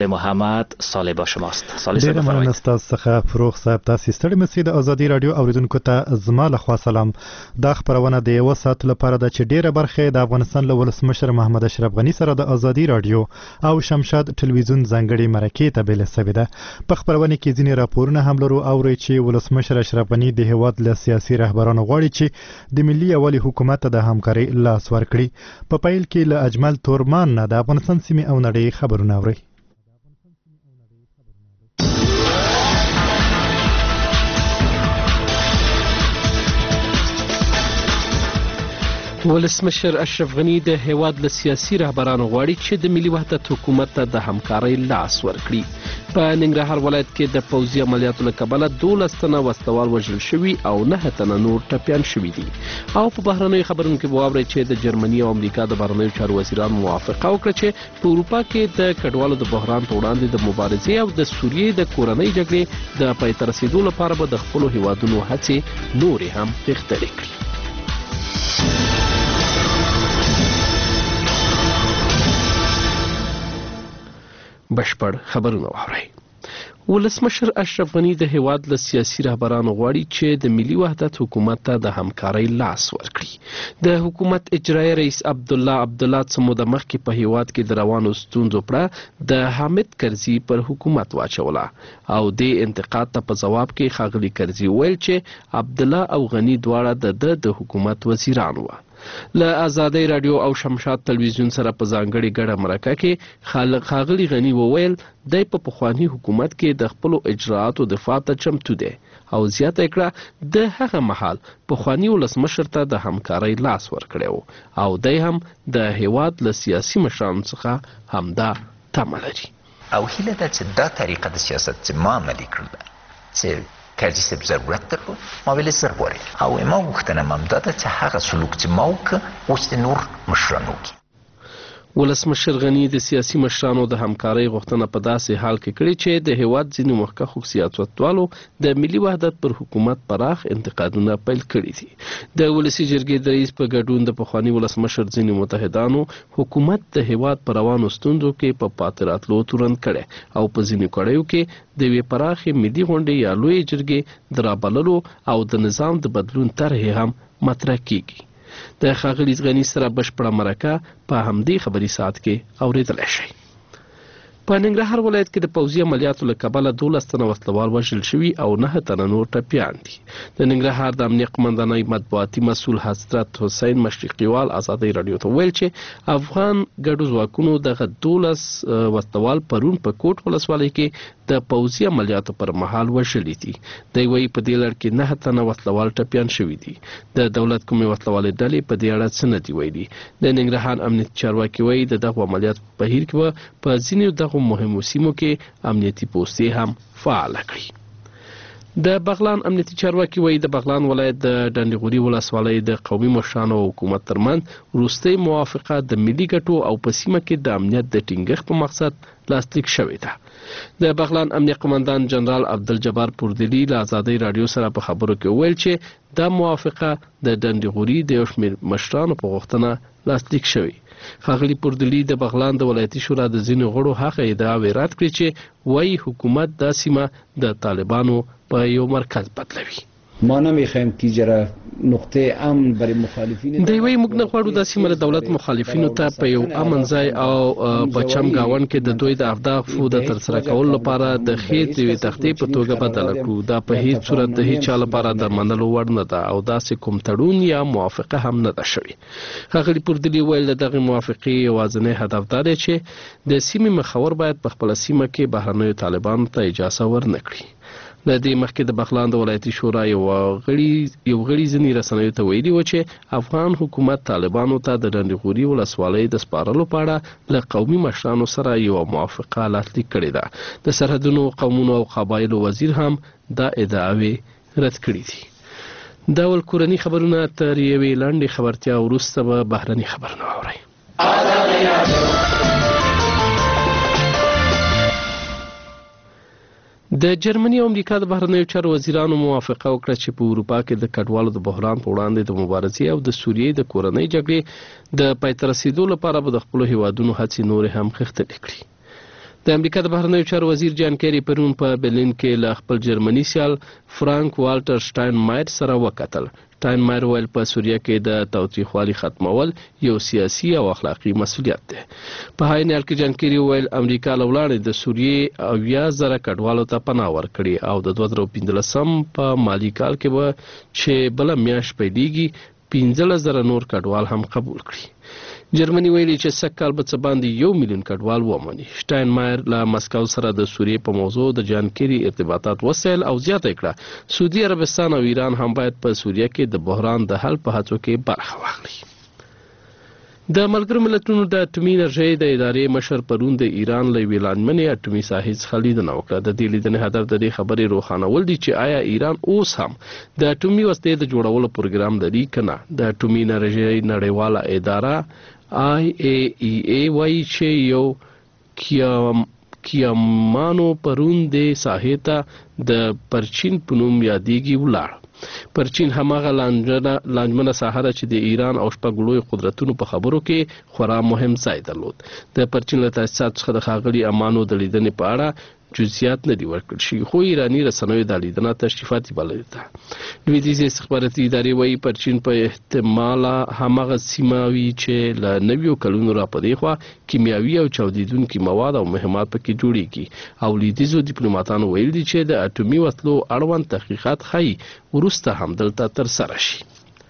محمد صالح با شماست. صالح صاحب بفرمایید. ډیر مننه څخه فروغ صاحب. تاسو ستړي مسئله د ازادي رادیو اوریدونکو ته زما له خوا سلام. دا خبرونه د یو ساعت لپاره د چې ډیره برخه د افغانستان له ولسمشر محمد اشرف غنی سره د ازادي رادیو او شمشاد ټلویزیون ځانګړي مرکې ته بل سوي ده. په خبرونه کې ځینې راپورونه هم لرو او چې ولسمشر اشرف غنی د هیواد له سیاسي رهبرانو غواړي چې د ملي یوالي حکومت د همکاري لاس ورکړي. په پیل کې له اجمل تورمان نه د افغانستان سیمې او نړۍ خبرونه اوري. ولسمشر اشرف غنی د هیواد له سیاسي رهبرانو غواړي چې د ملي وحدت حکومت ته د همکارۍ لاس ورکړي. په ننګرهار ولایت کې د پوځي عملیاتو له کبله 12 تنه وسلوال وژل شوي او 9 تنه نور ټپیان شوي دي. او په بهرنیو خبرونو کې واورئ چې د جرمني او امریکا د بهرنیو چارو وزیرانو موافقه وکړه چې په اروپا کې د کډوالو د بحران په وړاندې د مبارزې او د سوریې د کورنۍ جګړې د پای ته رسیدو لپاره به د خپلو هیوادونو هڅې نورې هم غښتلې کړي. بشپړ خبرونه واورئ. ولسمشر اشرف غنی د هیواد له سیاسي رهبرانو غواړي چې د ملي وحدت حکومت ته د همکارۍ لاس ورکړي. د حکومت اجرایي رئیس عبدالله څه موده مخکې په هیواد کې د روانو ستونزو پړه د حامد کرزي پر حکومت واچوله او د انتقاد ته په ځواب کې ښاغلي کرزي ویل چې عبدالله او غنی دواړه د حکومت وزیران وو. له ازادي رادیو او شمشاد ټلویزیون سره په ځانګړي ګډه مرکه کې ښاغلي غنی وویل د په پخوانی حکومت کې د خپل اجراءاتو دفاع ته چمتو دی او زیاته کړه د هغه مهال پخوانی ولسمشر ته د همکارۍ لاس ورکړی او د هم د هیواد له سیاسي مشرانو څخه همدا تمه لري. او هیله ده چې دا طریقه د سیاست چې ما عملي کړل چې کرزي صاحب ضرورت درلود ما ویل زه غواړم او ما غوښتنه هم دا ده چې هغه سلوک چې ما وکړ اوس د نور مشرانو وکړي. ولسمشر غنی د سیاسي مشرانو د همکارۍ غوښتنه په داسې حال کې کړې چې د هیواد ځینو مخکښو سیاستوالو د ملي وحدت پر حکومت پراخ انتقادونه پیل کړي دي. د ولسي جرګې د رئیس په ګډون د پخوانی ولسمشر ځینو متحدانو حکومت د هیواد پر روانو ستونزو کې په پاتې راتلو تورن کړي او په ځینو کړیو کې د یوې پراخې ملي غونډې یا لویې جرګې د رابللو او د نظام د بدلون طرحې هم مطرح کیږي. د ښاغلي غني سره بشپړه مرکه په همدې خبري ساعت کې اوریدلای شئ. په ننګرهار ولایت کې د پوځي عملیاتو له کبله 12 تنه وسلوال وژل شوي او 9 تنه نور ټپیان دي. د ننګرهار د امنیت قمندانۍ مطبوعاتي مسؤل حضرت حسین مشرقیوال ازادي رادیو ته ویل چې افغان ګډو ځواکونو دغه 12 وسلوال پرون په کوټ ولسوالۍ کې د پوځي عملیاتو پر مهال وژلي دي. دوی وايي په دې لړ کې 9 تنه وسلوال ټپیان شوي دي. د دولت کومې وسلوالې ډلې په دې اړه څه نه دي ویلي. د ننګرهار امنیت چارواکي وايي د دغه عملیاتو په بهیر کې په ځینو دغه مهمو سیمو کې امنیتي پوستې هم فعال کړي. د بغلان امنیتي چارواکي وايي د بغلان ولایت د ډنډغوري ولسوالۍ د قومي مشرانو او حکومت ترمنځ وروستۍ موافقه د ملي ګټو او په سیمه کې د امنیت د ټینګښت په مقصد لاسلیک شوې ده. د بغلان امنیت قمندان جنرال عبدالجبار پوردلی له ازادي رادیو سره په خبرو کې ویل چې دا موافقه د ډنډغوري د یو شمېر مشرانو په غوښتنه لاسلیک شوې. ښاغلي پوردلی د بغلان د ولایتي شورا د ځینو غړو هغه ادعاوې رد کړې چې وایي حکومت دا سیمه د طالبانو په یو مرکز بدلوي. ما نمیخوایم که جرا نقطه امن برای مخالفین دی وی موږ نه غواړو د سیمه دولت مخالفینو ته په یو امن ځای او په چم گاون کې د دوی د اهدافو د ترسره کولو لپاره د خېټ دی تختې په توګه بدل کړو. دا په هیڅ صورت د هیڅ چا لپاره د منلو وړ نه ده او داسې کوم تړون یا موافقه هم نه ده شوې. ښاغلي پوردلی ویل دغه موافقې یوازینی هدف دا دی چې د سیمې مخور باید په خپل سیمه کې بهرنیو طالبانو ته اجازه ورنکړي. د دې مخکې د بغلان د ولایتي شورا یو غړي ځینې رسنیو ته ویلي و چې افغان حکومت طالبانو ته د ډنډغوري ولسوالۍ د سپارلو په اړه له قومي مشرانو سره یو موافقه لاسلیک کړې ده. د سرحدونو قومونو او قبایلو وزیر هم دا ادعاوې رد کړې دي. دا ول کورني خبرونه تر یوې لنډې خبرتیا وروسته به بهرني خبرونه واورئ. د جرمني او امریکا د بهرنیو چارو وزیرانو موافقه وکړه چې په اروپا کې د کډوالو د بحران په وړاندې د مبارزې او د سوریې د کورنۍ جګړې د پای ته رسیدو لپاره به د خپلو هیوادونو هڅې نورې هم خښتلې کړي. د امریکا د بهرنیو چارو وزیر جان کیری پرون په برلین کې له خپل جرمني سیال فرانک والټر شټاینمایر سره وکتل. شټاینمایر ویل په سوریه کې د تاوتریخوالي ختمول یو سیاسي او اخلاقی مسؤلیت دی. په هاي نیال کې جان کیری ویل امریکا له وړاندې د سوریې 80,000 کډوالو ته پناه ورکړي او د 2015 په مالی کال کې به چې بل میاشت پیلېږي 15,000 نور کډوال هم قبول کړي. جرمني ویلي چې سږ به څه باندې 1 میلیون کډوال ومني. شټاینمایر له مسکو سره د سوریې په موضوع د جان کیری ارتباطات وسایل او زیاته کړه سعودي عربستان او ایران هم باید په سوریه کې د بحران د حل په هڅو کې برخه واخلي. د ملګرو ملتونو د اټومي انرژۍ د ادارې مشر پرون د ایران له یوې لاندمنې اټومي ساحې څخه لیدنه وکړه. د دې لیدنې هدف د دې خبرې روښانول دي چې آیا ایران اوس هم د اټومي وسلې د جوړولو پروګرام لري که نه. د اټومي انرژۍ نړیواله اداره IAEA وایي چې یو کیامانو پرون د ساحې ته د پرچین په نوم یادېږي ولاړ. پرچین هماغه لانجمنه ساحه چې د ایران او شپږ لوی قدرتونو په خبرو کې خورا مهم ځای درلود. د پرچین له تاسیسات څخه د ښاغلي امانو د لیدنې په اړه جزئیات نه دي ورکړل شوي خو ایراني رسنیو دا لیدنه تشریفاتي بللې ده. لویدیځې استخباراتي ادارې وایي پرچین په احتمال هماغه سیمه وي چې له 90 کلونو را پدې خوا کیمیاوي او چاودیدونکي مواد او مهمات پکې جوړیږي او لویدیځو ډیپلوماټانو ویل دي چې د اټومي وسلو اړوند تحقیقات ښيي وروسته هم دلته ترسره شي.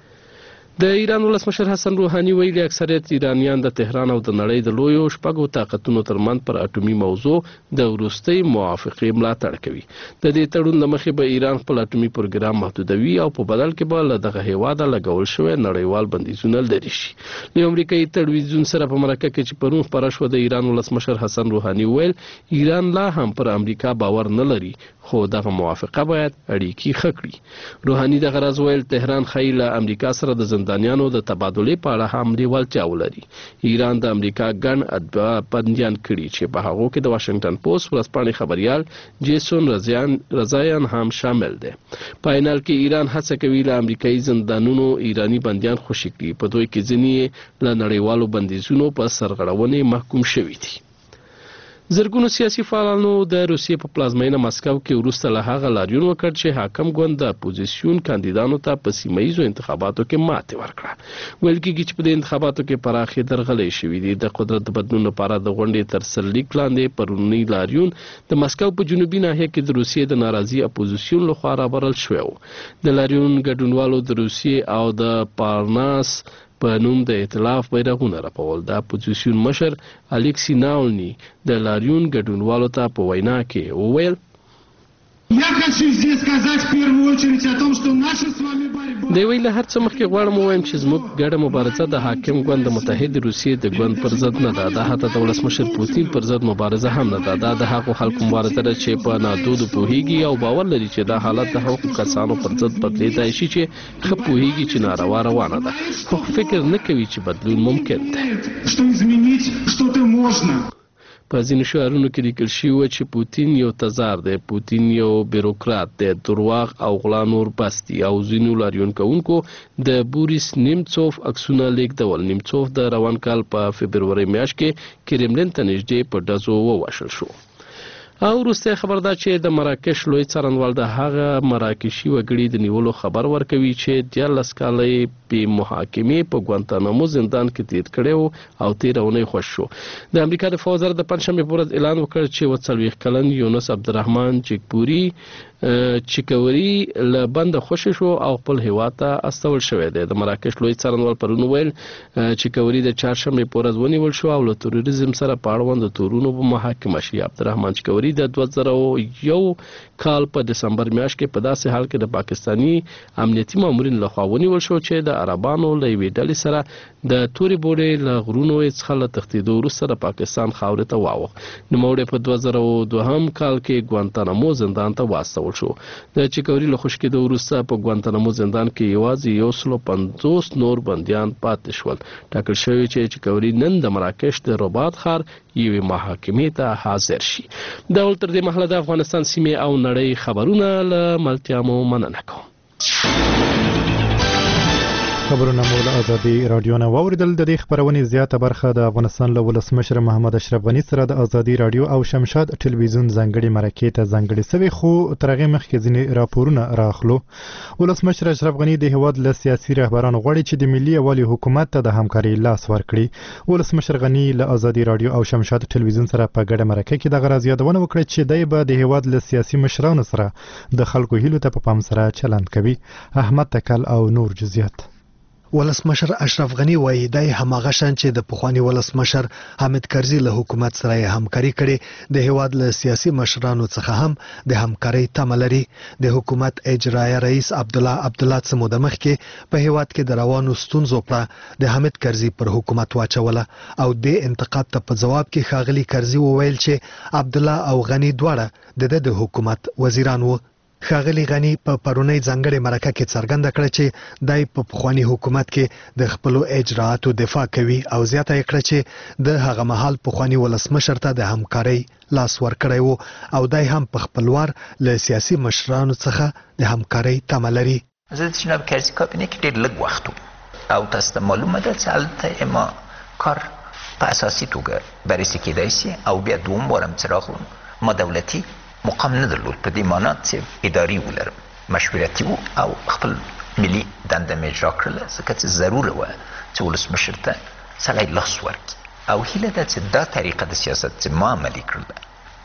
د ایران ولسمشر حسن روحاني ویلي اکثریت ایرانیان د تهران او د نړۍ د لویو شپږو طاقتونو ترمنځ پر اټومي موضوع د وروستۍ موافقې ملاتړ کوي. د دې تړون له مخې به ایران خپل اټومي پروګرام محدودوي او په بدل کې به له دغه هیواده لګول شوی نړیوال بندیزونه لرې شي. له امریکایي تلویزیون سره په مرکه کې چې پرون خپاره شوه د ایران ولسمشر حسن روحاني ویل ایران لا هم پر امریکا باور نه لري خو دغه موافقه باید اړیکې ښه کړي. روحاني دغه راز ویل تهران ښایي له امریکا سره د زندانیانو د تبادلې په اړه هم لیوالتیا ولري. ایران د امریکا ګڼ اتباع بندیان کړي چې په هغو کې د واشنګټن پوسټ ورځپاڼې خبریال جیسون رضایان هم شامل دي. په عین حال کې ایران هڅه کوي له امریکایي زندانونو ایرانی بندیان خوشي کړي. په دوی کې ځینې له نړیوالو بندیزونو په سرغړونې محکوم شوي دي. زرګونو سیاسي فعالانو د روسیې په پلازمینه مسکو کې وروسته له هغه لاریون وکړ چې حاکم ګوند د اپوزیسیون کاندیدانو ته په سیمه‌ییزو انتخاباتو کې ماتې ورکړه. ویل کېږي چې په دې انتخاباتو کې پراخې درغلۍ شوې دي. د قدرت د بدلون لپاره د غونډې تر سرلیک لاندې پرونی لاریون د مسکو په جنوبي ناحیه کې د روسیې د ناراضي اپوزیسیون لخوا رابرل شوی و. د لاریون ګډونوالو د روسیې او د پارناس په نوم د ائتلاف بیرغونه رپول. د اپوزیسیون مشر الکسی ناولني د لاریون ګډونوالو ته په وینا کې وویل Я хочу здесь сказать в первую очередь о том, что наша с вами борьба. دی ویل هر څه مخکې غواړم ووایم چې زموږ ګډه مبارزه د حاکم ګوند د متحد روسیې د ګوند پر ضد نه ده. دا حتی د ولسمشر پوتین پر ضد مبارزه هم نه ده. دا د هغو خلکو مبارزه ده چې په نادودو پوهیږي او باور لري چې دا حالت د هغو کسانو پر ضد بدلیدای شي چې ښه پوهیږي چې ناروا روانه ده خو فکر نه کوي چې بدلون ممکن دی. Что изменить что-то можно. په ځینو شعارونو کې لیکل شوي چې پوتین یو تزار دی، پوتین یو بیروکرات دی، درواغ او غلا نور بس دي. او ځینو لاریون کوونکو د بوریس نیمڅوف عکسونه لیږدول. نیمڅوف د روان کال په فبروري میاشت کې کرملین ته نږدې په ډزو ووژل شو. او وروسته خبر ده چې د مراکش لوی څارنوال د هغه مراکشي وګړي د نیولو خبر ورکوي چې 14 کالې په محاکمې په ګوانتانامو زندان کې تیر کړي او 13 اونۍ خوښ شو. د امریکا د فوج د پنځشنبه په ورځ اعلان وکړ چې 40 کلن یونس عبدالرحمن چیکوري له بند خوشی شو او خپل هیواد ته استول شوی دی. د مراکش لوی څارنوال پرون ویل چیکوري د چهارشنبه په ورځ ونیول شو او له تروریزم سره په اړوند تورونو په محاکمه شي. عبدالرحمن چیکوري د 2001 کال په دسمبر میاشت کې په داسې حال کې د پاکستانی امنیتي مامورین لخوا ونیول شو چې د عربانو له یوې ډلې سره د توري بورې له غرونو څخه له تښتېدو وروسته د پاکستان خاورې ته واوښت. نوموړی په 2002 کال کې ګوانتانامو زندان ته واستول شو. د چیکوري له خوشی کېدو وروسته په ګوانتانامو زندان کې یوازې 150 نور بندیان پاتې شول. ټاکل شوی چې چیکوري نن د مراکش د رباط ښار یوې محاکمې ته حاضر شي. دا ول تر دې مهاله د افغانستان سیمې او نړۍ خبرونه له ملتیا مو مننه کوم. خبرونه مو له ازادي رادیو نه واوریدل. د دې خبرونې زیاته برخه د افغانستان له ولسمشر محمد اشرف غنی سره د ازادي رادیو او شمشاد ټلویزیون ځانګړي مرکې ته ځانګړي سوي، خو ترغه مخکې ځینې راپورونه راخلو. ولسمشر اشرف غنی د هیواد له سیاسي رهبرانو غواړي چې د ملي یووالي حکومت ته د همکاري لاس ورکړي. ولسمشر غنی له ازادي رادیو او شمشاد ټلویزیون سره په ګډه مرکه کې د غرض یادونه وکړه چې دای به د هیواد له سیاسي مشرانو سره د خلکو هیلو ته په پام سره چلند کوي. احمد تکل او نور جزئیات. ولسمشر اشرف غنی وایي دای هماغه شان چې د پخوانی ولسمشر حامد کرزي له حکومت سره همکاري کړي، د هیواد له سیاسي مشرانو څخه هم د همکاري تمه لري. د حکومت اجرایه رئیس عبدالله څه موده مخکې په هیواد کې د روانو ستونزو په د حامد کرزي پر حکومت واچوله او د انتقاد ته په جواب کې ښاغلي کرزي وویل چې عبدالله او غنی دواړه د حکومت وزیران وو. ښاغلي غنی په پرونی ځانګړي مرکه کې څرګنده کړه چې دای په پخوانی حکومت کې د خپل اجراءاتو دفاع کوي او زیاته کړه چې د هغه مهال پخوانی ولسمشر ته د همکارۍ لاس ورکړی وو او دای هم په خپلوار له سیاسي مشرانو څخه د همکارۍ تمه لري. زه د جناب کرزي کابینه کې ډېر لږ وخت او تاسو ته معلومه ده چې هلته ما کار په اساسي توګه بررسي کېدای شي او بیا دوم وارم چې راغلم ما دولتي مقام نه درلود، په دې معنا چې اداري ولرم، مشورتي وو او خپل ملي دنده مې اجرا کړله، ځکه چې ضروره وه چې ولسمشر ته سړی لاس ورکړي او هیله ده چې دا طریقه د سیاست چې ما عملي کړله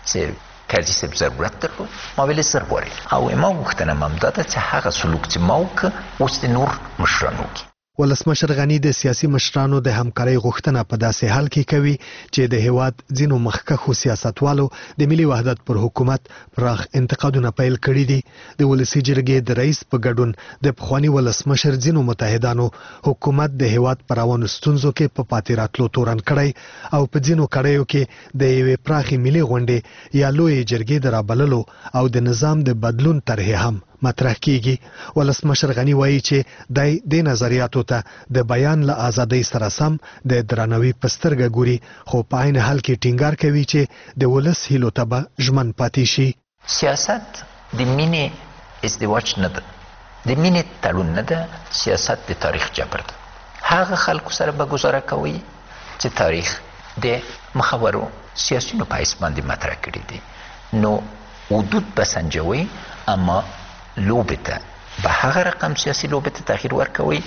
چې کرزي صاحب ضرورت درلود ما ویلې زر غواړي او ما غوښتنه مې همدا ده چې هغه سلوک چې ما وکړه اوس د نور مشرانو وکړي. ولسمشر غنی د سیاسي مشرانو د همکارۍ غوښتنه په داسې حال کې کوي چې د هیواد ځینو مخکښو سیاستوالو د ملي وحدت پر حکومت پراخ انتقادونه پیل کړي دي. د ولسي جرګې د رئیس په ګډون د پخوانی ولسمشر ځینو متحدانو حکومت د هیواد پر روانو ستونزو کې په پاتې راتلو تورن کړی او په ځینو کړیو کې د یوې پراخې ملي غونډې یا لوی جرګې د رابللو او د نظام د بدلون طرحې هم مطرح کیږي. ولسمشر غنی وایي چې د نظریاتو ته د بیان له ازادۍ سره سم د درناوي په سترګه ګوري، خو په عین حال کې ټینګار کوي چې د ولس هیلو ته به ژمن پاتې شي. سیاست د مینې ازدواج نه ده، د مینې تړون نه ده، سیاست د تاریخ جبر ده. هغه خلکو سره به ګزاره کوي چې تاریخ د مخورو سیاسیونو په حیث باندې مطرح کړي دي، نو حدود به سنجوي اما لوبې ته به هغه رقم سیاسي لوبې ته تغییر ورکوي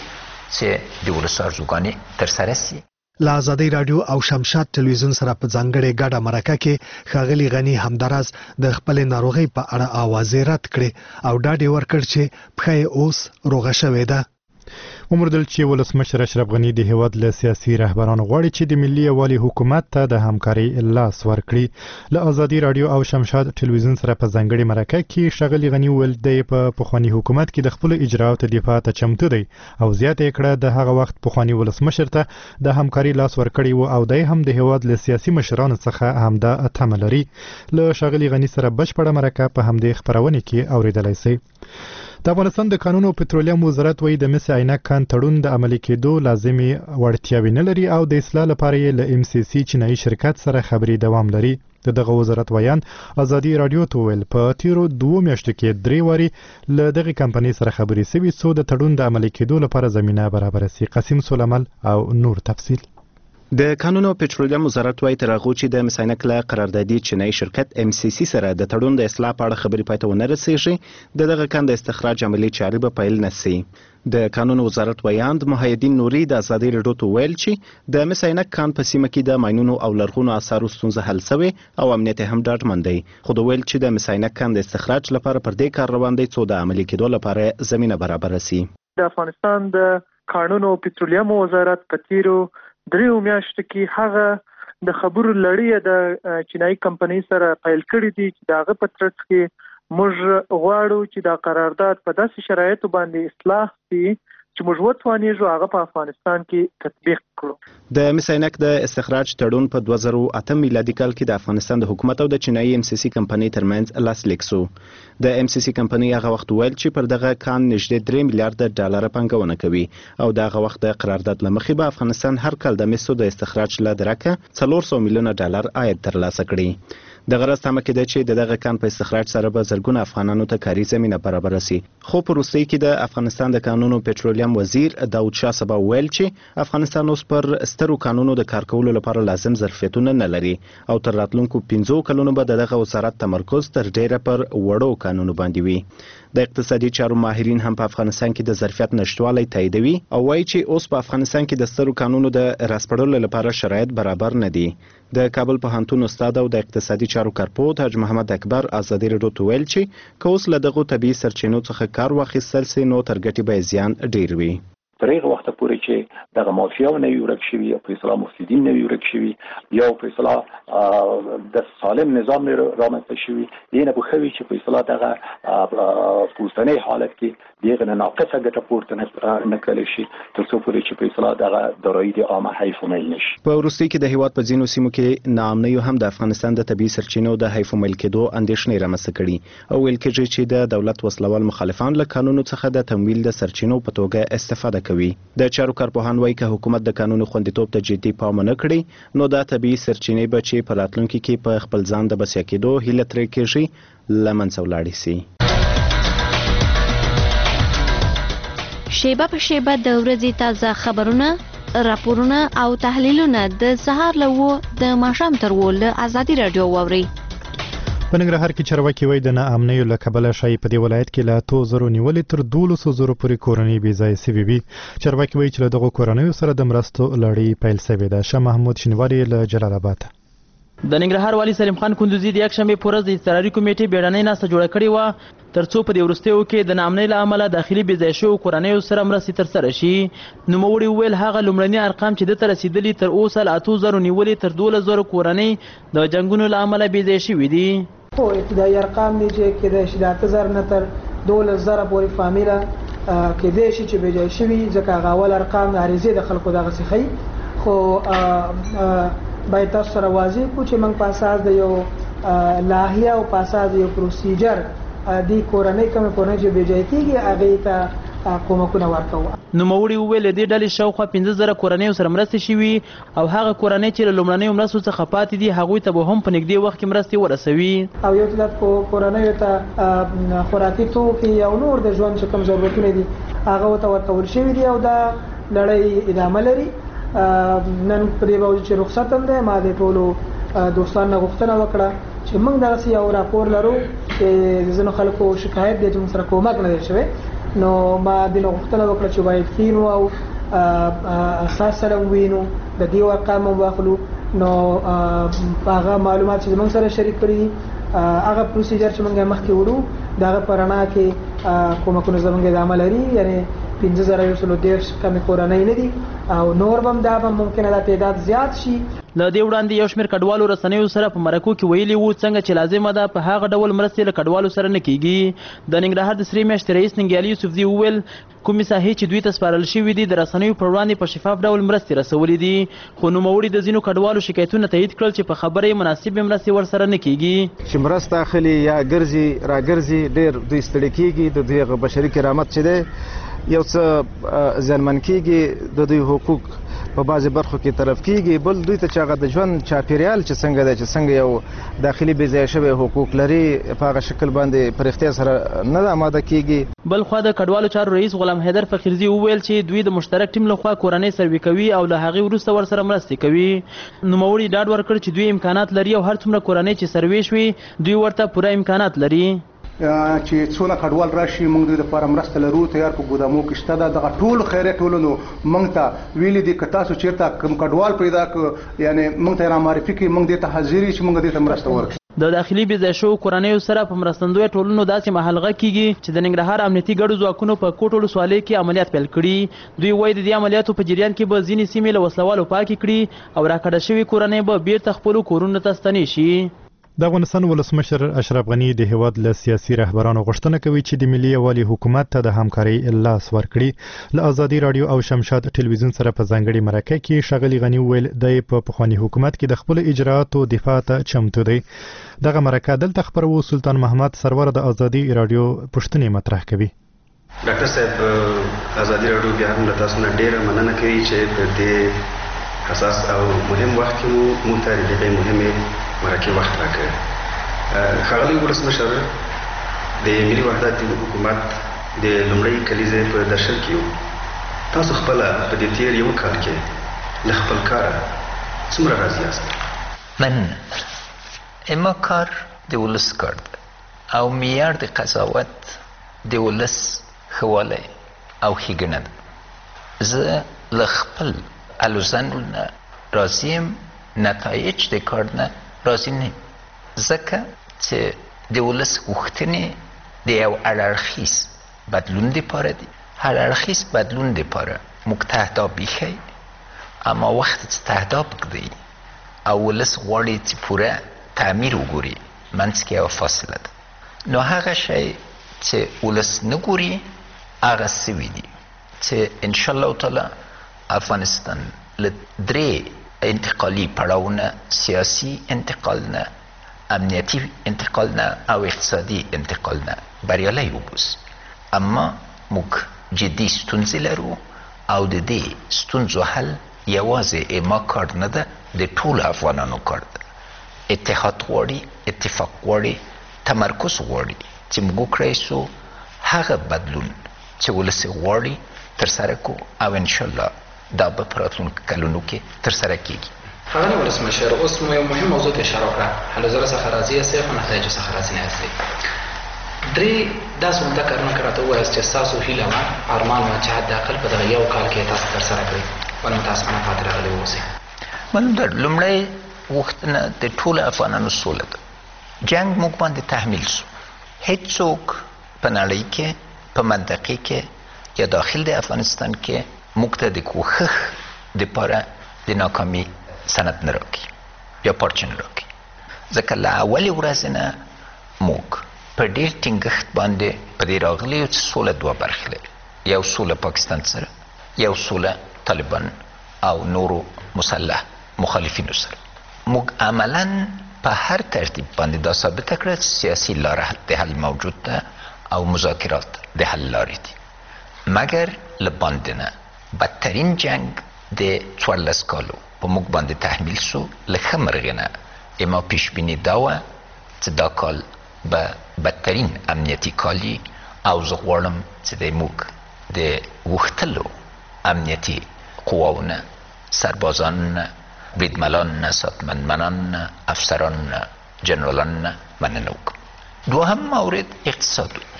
چې د ولس ارزوګانې ترسره سي. له ازادي رادیو او شمشاد ټلویزیون سره په ځانګړې ګډه مرکه کې ښاغلي غنی همداراز د خپل ناروغۍ په اړه اوازې رد کړې او ډاډ یې ورکړ چې پښه یې اوس روغه شوې ده. ومردل چې ولسمشر اشرف غنی د هیواد له سیاسي رهبرانو غواړي چې د ملي یووالي حکومت ته د همکاري لاس ورکړي. له ازادي رادیو او شمشاد ټلویزیون سره په ځانګړي مرکه کې ښاغلي غنی ویل دی په پخوانی حکومت کې د خپل اجراءاتو دفاع ته چمتو دی او زیاته کړه د هغه وخت پخوانی ولسمشر ته د همکاري لاس ورکړي وو او دای هم د هیواد له سیاسي مشرانو څخه همدا تمه لري. له ښاغلي غنی سره بشپړه مرکه په همدې خبرونه کې اوریدلای شئ. د افغانستان د قانون او پټرولیم وزارت وایي د مس عینک کان تړون د عملي کېدو لازمي وړتیاوې نه لري او د اصلاح لپاره یې له MCC چینایي شرکت سره خبري دوام لري. دغه وزارت ویان ازادي رادیو ته ویل په تیرو 2 میاشتو کې 3 واري له دغه کمپنۍ سره خبري سوي څو د تړون د عملي کېدو لپاره زمينه برابر سي. قاسم سلیمان او نور تفصیل. د قانون او پټرولیم وزارت وايي تر هغه چې د مساینک له قراردادي چینایي شرکت MCC سره د تړون د اصلاح په اړه خبرې پاتې ونه رسیږي دغه کان د استخراج عملي چارې به پیل نشي. د قانون وزارت ویاند محیدین نوري د ازادي رادیو ته ویل چې د مساینک کان په سیمه کې د ماینونو او لرغونو اثارو ستونزه حل شوی او امنیت هم ډاډمن دی، خو د ویل چې د مساینک کان د استخراج لپاره پر دې کار روان دی څو د عملي کېدو لپاره زمينه برابر شي. د افغانستان د قانون او پټرولیم وزارت په تیرو 3 میاشتو کې هغه د خبرو لړۍ د چینایي کمپنۍ سره پیل کړې دي چې دغه په ترڅ کې موږ غواړو چې دا قرارداد په داسې شرایطو باندې اصلاح شي چې موږ وتوانیږو هغه په افغانستان کې تطبیق کړو. د مساینک د استخراج تړون په 2008 میلادي کال کې د افغانستان د حکومت او د چینایي MCC کمپنۍ ترمنځ لاسلیک شو. د MCC کمپنۍ هغه وخت ویل چې پر دغه کان نږدې 3 میلیارډ ډالر پانګونه کوي او دغه وخت د قرارداد لمخې به افغانستان هر کال د مسو د استخراج له درکه 400 میلیونه ډالر عاید ترلاسه کړي. د غرض تمه کېده چې دغه کان په استخراج سره به زرګونه افغانانو ته کاري زمينه برابر شي. خو په روسي کې د افغانستان د قانونو پټرولیم وزیر داود شاه سبا ویل چې افغانستان اوس پر سترو قانونو د کار کولو لپاره لازم ظرفیتونه نه لري او تر راتلونکو 15 کلونو به دغه وزارت تمرکز تر ډیره پر وړو قانونو باندې وي. د اقتصادي چارو ماهرین هم په افغانستان کې د ظرفیت نشټوالي تاییدوي او وایي چې اوس په افغانستان کې د سترو قانونو د راسپړلو لپاره شرایط برابر نه دي. د کابل پوهنتون استاد او د اقتصادي چارو کارپوه حاج محمد اکبر ازادي راډیو ته ویل چې که اوس له دغو طبیعي سرچینو څخه کار واخیستل سي نو تر ګټې به زیان ډیر وي. تر هغه وخت پورې چې دغه مافیا نه وي ورک شوي او په اصطلاح مفسدین نه وي ورک شوي یا په اصطلاح د سالم نظام رامنځته شوي دینه به خوي چې په اصطلاح دغه اوسنۍ حالت کې دغه ناقصه ګټه پورته نه کړل شي تر څو پورې چې په اصطلاح دغه درایي د عامه حیفومل نشي. په روسي کې د هیواد په ځینو سیمو کې ناامنۍ هم د افغانستان د طبي سرچینو د حیفومل کېدو اندېښنې رامنځته کړي او ویل کېږي چې د دولت وسلوال مخالفان له قانونو څخه د تمویل د سرچینو په توګه استفاده کوي. د چارو کارپوهان وایي که حکومت د قانوني خوندیتوب ته جدي پام نه کړي نو دا طبي سرچینې به چې په راتلونکي کې په خپل ځان د بسیا کېدو هیله ترې کېږي له منځه ولاړې سي. شیبه په شیبه د ورځې تازه خبرونه، راپورونه او تحلیلونه د سهار له 9 د ماښام تر 10 له ازادي راډیو واورئ. په ننګرهار کې چارواکي وایي د ناامنیو له کبله شایي په دې ولایت کې له 2,000 نیولې تر 12,000 پورې کورنۍ بې ځایه سوي وي. چارواکي وایي چې له دغو کورنیو سره د مرستو لړۍ پیل سوې ده. شاه محمود شینواري له جلال آباد. د ننګرهار والي سلیم خان کندوزي د یکشنبې په ورځ د اضطراري کمیټې بیړنۍ ناسته جوړه کړې وه ترڅو په دې وروستیو کې د ناامنۍ له امله داخلي بې ځایه شویو کورنیو سره مرستې ترسره شي. نوموړي وویل هغه لومړني ارقام چې دته رسېدلي تر اوسه له 8,000 نیولې تر 12,000 کورنۍ د جنګونو له امله بې ځایه شوي دي. خو ابتدایي ارقام دي چې کېدای شي د 8,000 نه تر 12,000 پورې فامیله کېدای شي چې بې ځایه شوي ځکه هغه اول ارقام د عریضې د خلکو دغسې ښیي خو باید تاسو سره واضح کړو چې موږ په اساس د یو لایحه او په اساس د یو پروسیجر د کورنۍ کومه کورنۍ چې بې ځایه کېږي هغې ته کومکونه ورکوو. نوموړي وویل د دې ډلې شاوخوا 15,000 کورنیو سره مرستې شوي او هغه کورنۍ چې له لومړنیو مرستو څخه پاتې دي هغوی ته به هم په نږدې وخت کې مرستې ورسوي. او یو طرف کورنیو ته خوراکي توکي او نور د ژوند چې کوم ضرورتونه دي هغه ورته ورکول شوي دي او دا لړۍ ادامه لري. نن پرې باندې چې رخصت هم ده ما د ټولو دوستانو غوښتنه وکړه چې موږ دغسې یو راپور لرو چې ځینو خلکو شکایت دی چې موږ سره کومک نه دی شوی نو ما د غوښتنه وکړه چې باید کینو او اساس سره ووینو د دې ارقام هم واخلو نو هغه معلومات چې موږ سره شریک کړي هغه پروسیجر چې موږ مخکې وړو دغه په رڼا کې کومکونه زموږ ادامه لري یعنی 15,000 کمې کورنۍ نه دي او نور هم دا به ممکنه دا تعداد زیات شي. له دې وړاندې یو شمېر کډوالو رسنیو سره په مرکو کې ویلي وو څنګه چې لازمه ده په هغه ډول مرستې له کډوالو سره نه کېږي. د ننګرهار د سرې میاشتې رئیس ننګیالي یوسفزي وویل کومې ساحې چې دوی ته سپارل شوي دي د رسنیو پر وړاندې په شفاف ډول مرستې رسولې دي خو نوموړي د ځینو کډوالو شکایتونه تایید کړل چې په خبره یې مناسبې مرستې ورسره نه کېږي. چې مرسته اخلي یا ګرځي راګرځي ډېر دوی ستړي کېږي د دوی هغه بشري کرامت چې دی یو څه زیانمن کېږي د دوی حقوق په بعضې برخو کې طرف کېږي بل دوی ته چې هغه د ژوند چاپېریال چې څنګه دی چې څنګه یو داخلي بې ځایه شوی حقوق لري په هغه شکل باندې په رښتیا سره نه آماده کېږي. بل خوا د کډوالو چارو رئیس غلام حیدر فخرزي وویل چې دوی د مشترک ټیم لخوا کورنۍ سروي کوي او له هغې وروسته ورسره مرستې کوي. نوموړي ډاډ ورکړ چې دوی امکانات لري او هر څومره کورنۍ چې سروي شوي دوی ورته پوره امکانات لري. چې څونه کډوال راشي موږ د لپاره مرسته لرو تیار په ګودامو کې شته ده دغه ټول خیریه ټولنو موږ ته ویلي دي که تاسو چېرته کوم کډوال پیدا کړو یعنې موږ ته یې رامعرفي کړي موږ دې ته حاضر یو چې موږ دې ته مرسته ورکړو. د داخلي بې ځایه شویو کورنیو سره په مرستندویه ټولنو داسې مهالغه کېږي چې د ننګرهار امنیتي ګډو ځواکونو په کوټ ولسوالۍ کې عملیات پیل کړي. دوی وایي د دې عملیاتو په جریان کې به ځینې سیمې له وسلوالو پاکې کړي او راکډه شوي کورنۍ به بیرته خپلو کورونو ته ستنې شي. د افغانستان ولسمشر اشرف غنی د هیواد له سیاسي رهبرانو غوښتنه کوي چې د ملي یووالي حکومت ته د همکارۍ لاس ورکړي. له ازادي رادیو او شمشاد ټلویزیون سره په ځانګړي مرکه کې ښاغلي غنی وویل د په پخواني حکومت کې د خپل اجراءاتو دفاع ته چمتو دی. دغه مرکه دلته خبرو سلطان محمد سرور د ازادي رادیو پوښتنې مطرح کوي. ډاکټر صاحب ازادي رادیو بیا هم له تاسو نه ډېره مننه کوي چې په دې حساس او مهم وخت کې موږ ته د دې مهمې مرکې وخت راکړ. ښاغلی ولسمشر د ملي وحدت حکومت د لومړۍ کلیزې په درشل کې یو تاسو خپله په دې تیر یو کال کې له خپل کاره څومره راضي یاست؟ من اما کار د ولس کار ده او معیار د قضاوت د ولس ښهوالی او ښېګڼه ده. زه له خپل الوزنو نه راضي یم، نتایج د کار نه راضي نه یم، ځکه چې د ولس غوښتنې د یو هراړخیز بدلون دپاره دي. هراړخیز بدلون دپاره موږ تهداب ایښی، اما وخت چې تهداب ږدئ او ولس غواړي چې پوره تعمیر وګوري، منځ کې یوه فاصله ده. نو هغه شی چې ولس نه ګوري هغه سوي دي چې انشاءالله تعالی افغانستان له درې انتقالي پړاوونه، سیاسي انتقال نه، امنیتي انتقال نه او اقتصادي انتقال نه بریالی وبوسي. اما موږ جدي ستونزې لرو او د دې ستونزو حل یوازې اما کار نه ده، د ټولو افغانانو کار ده. اتحاد غواړي، اتفاق غواړي، تمرکز غواړي چې موږ وکړی سو هغه بدلون چې ولس غواړي ترسره کو او انشاءالله دا به په راتلونکو کلونو کې ترسره کیږي. ښاغلی ولسمشر، اوس مو یو مهم موضوع ته اشاره وکړه، هلو ځلو څخه راضي یاستئ خو نتایجو څخه راضي نه یاستئ. درې داسې عمده کارونه که راته ووایاست چې ستاسو هیله وه، ارمان وه چې حداقل په دغه یو کال کې تاسو ترسره کړئ ولې متاسفانه پاتې راغلي واوسئ. معلوم ده لومړی غوښتنه د ټولو افغانانو سوله ده. جنګ موږ باندې تحمیل سو، هیڅوک په نړۍ کې، په منطقې کې یا داخل د افغانستان کې موږ ته د کوښښ دپاره د ناکامي سند نه راکړي یا پارچه نه راکړي، ځکه له اولې ورځې نه موږ په ډېر ټینګښت باندې په دې راغلي یو چې سوله دوه برخې لري، یو سوله پاکستان سره، یو سوله طالبان او نورو مسلح مخالفینو سره. موږ عملا په هر ترتیب باندې دا ثابته کړه چې سیاسي لاره د حل موجود ده او مذاکرات د حل لارې دي، مګر له باندې نه بدترین جنګ د 14 کالو په موږ باندې تحمیل سو. له ښه مرغې نه اما پیشبیني دا وه چې دا کال به بدترین امنیتي کال او زه غواړم چې د موږ د غوښتلو امنیتي قواو نه، سربازان نه، بریدملان نه، ساتمندمنان نه، افسران نه، جنرالان نه مننه وکړم. دوهم مورد اقتصاد و.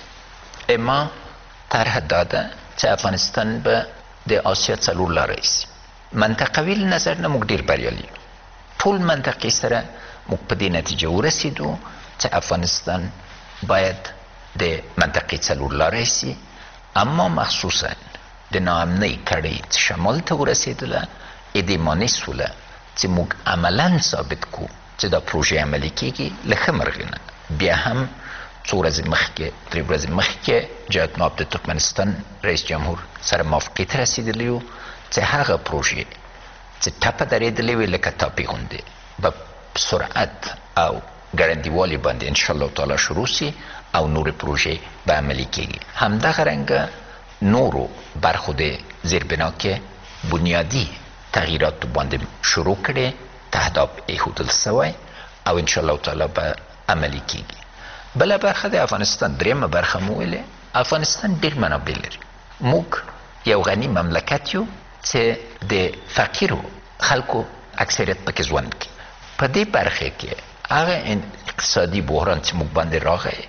اما طرح دا ده چې افغانستان به د آسیا څلور لارې سي. منطقوي له نظر نه موږ ډېر بریالي یو، ټول منطقې سره موږ په دې نتیجه ورسېدو چې افغانستان باید د منطقې څلور لارې سي، اما مخصوصا د ناامنۍ کړۍ چې شمال ته ورسېدله دې مانع سوله چې موږ عملا ثابت کو چې دا پروژې عملي کېږي. له ښه مرغې نه بیا هم څو ورځې مخکې، درې ورځې مخکې جهاد مآب د ترکمنستان رئیس جمهور سره موافقې ته رسېدلی یو چې هغه پروژې چې ټپه درېدلې وې لکه تاپې غوندې به په سرعت او ګړندیوالي باندې انشاءالله تعالی شروع سي او نورې پروژې به عملي کېږي. همدغه رنګه نورو برخو د زیربنا کې بنیادي تغییرات باندې شروع کړي، تهداب ایښودل سوی او انشاءالله تعالی به عملي کېږي. بله برخه د افغانستان درېیمه برخه مو ویلې، افغانستان ډېر منابع لري. موږ یو غني مملکت یو چې د فقیرو خلکو اکثریت پکې ژوند کوي. په دې برخه کې هغه اقتصادي بحران چې موږ باندې راغی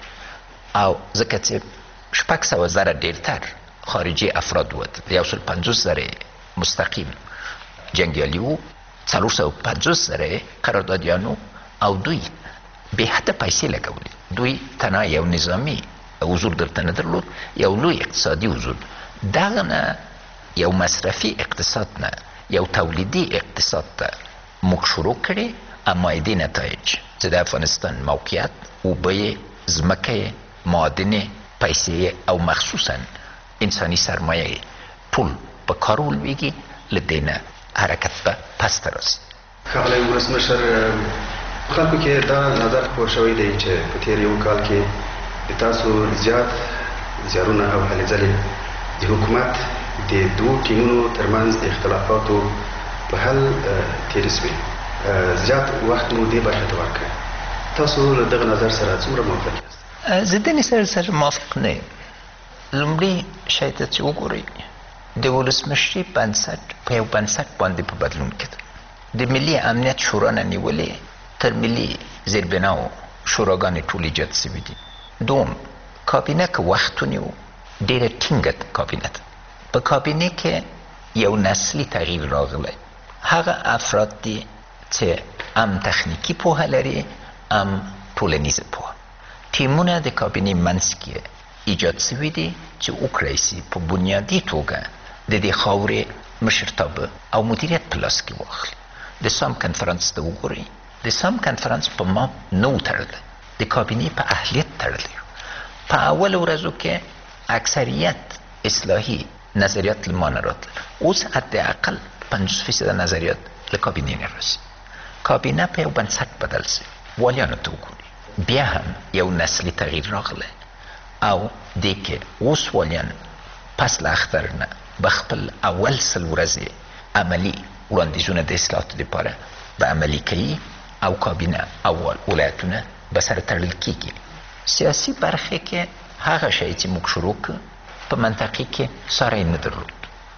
او ځکه چې 600,000 ډېرتر خارجي افراد ووتل، 150,000 مستقیم جنګیالي وو، 450,000 قراردادیانو او دوی بې حده پیسې لګولې. دوی تنها یو نظامي حضور درته نه درلود، یو لوی اقتصادي حضور. دغه نه یو مصرفي اقتصاد نه یو تولیدي اقتصاد ته موږ شروع کړي، اما دې نتایج چې د افغانستان موقعیت، اوبه یې، ځمکه یې، معادنې، پیسې او مخصوصا انساني سرمایه یې ټول په کار ولویږي، له دې نه حرکت به پسته راسي. ښاغلی ولسمشر، خلکو کې دا نظر خپور شوی دی چې په تېر یو کال کې د تاسو زیات زیارونه او هلې ځلې د حکومت د دوو ټیمونو ترمنځ د اختلافاتو په حل تېرې سوې. زیات وخت مو دې برخې ته ورکړی. تاسو له دغه نظر سره څومره موافق یاست؟ زه د دې سره موافق نه یم. لومړی شی ته چې وګورئ د ولسمشري بنسټ په یو بنسټ باندې په بدلون کې ده. د ملي امنیت شورا نه نیولې تر ملي زیربناو شوراګانې ټول ایجاد سوي دي. دوم کابینه که وخت ونیو ډېره ټینګه کابینه ده. په کابینه کې یو نسلي تغییر راغلی. هغه افراد دي چې هم تخنیکي پوهه لري هم ټولنیزه پوهه. ټیمونه د کابینې منځ کې ایجاد سوي دي چې وکړی سي په بنیادي توګه د دې خاورې مشرتابه او مدیریت په لاس کې واخلي. د سام کنفرانس ته وګورئ. د سام کنفرانس په ما نه و تړلی، د کابینې په اهلیت تړلی. په اول ورځو کې اکثریت اصلاحي نظریات له ما نه راتلل. اوس حداقل 50% نظریات له کابینې نه راځي. کابینه په یو بنسټ بدل سي. والیانو ته وګورئ، بیا هم یو نسلي تغییر راغلی او دې کې اوس والیان پس له اختر نه به خپل اول سل ورځې عملي وړاندیزونه د اصلاحاتو دپاره به عملي کوي او کابینه او ولایتونه به سره تړل کېږي. سیاسي برخې کې هغه شی چې موږ شروع کړ په منطقې کې ساری نه درلود.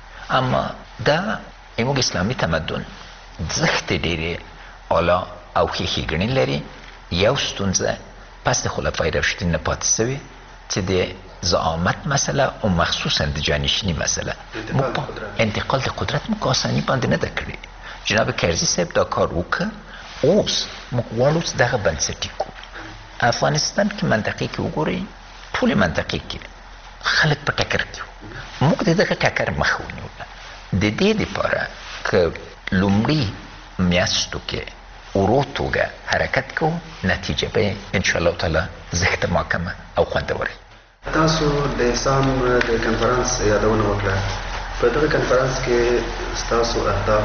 اما دا زموږ اسلامي تمدن زښتې ډېرې اعلی او ښې ښېګڼې لري. یو ستونزه پس د خلفای راشدین نه پاتې سوې چې د زعامت مسله او مخصوصا د جانشیني مسله انتقال د قدرت موږ آساني باندې نه ده کړې. جناب کرزي صاحب دا کار وکړ. اوس موږ غواړو چې دغه بنسټ یې کړو. افغانستان کې منطقې کې وګورئ، ټولې منطقې کې خلک په ټکر کې وو. موږ د دغه ټکر مخه ونیوله. د دې دپاره که لومړي میاشتو کې ورو توګه حرکت کوو، نتیجه به انشاءالله تعالی زښته محکمه او خوندوره. تاسو د سام د کنفرانس یادونه وکړه. په دغه کنفرانس کې ستاسو اهداف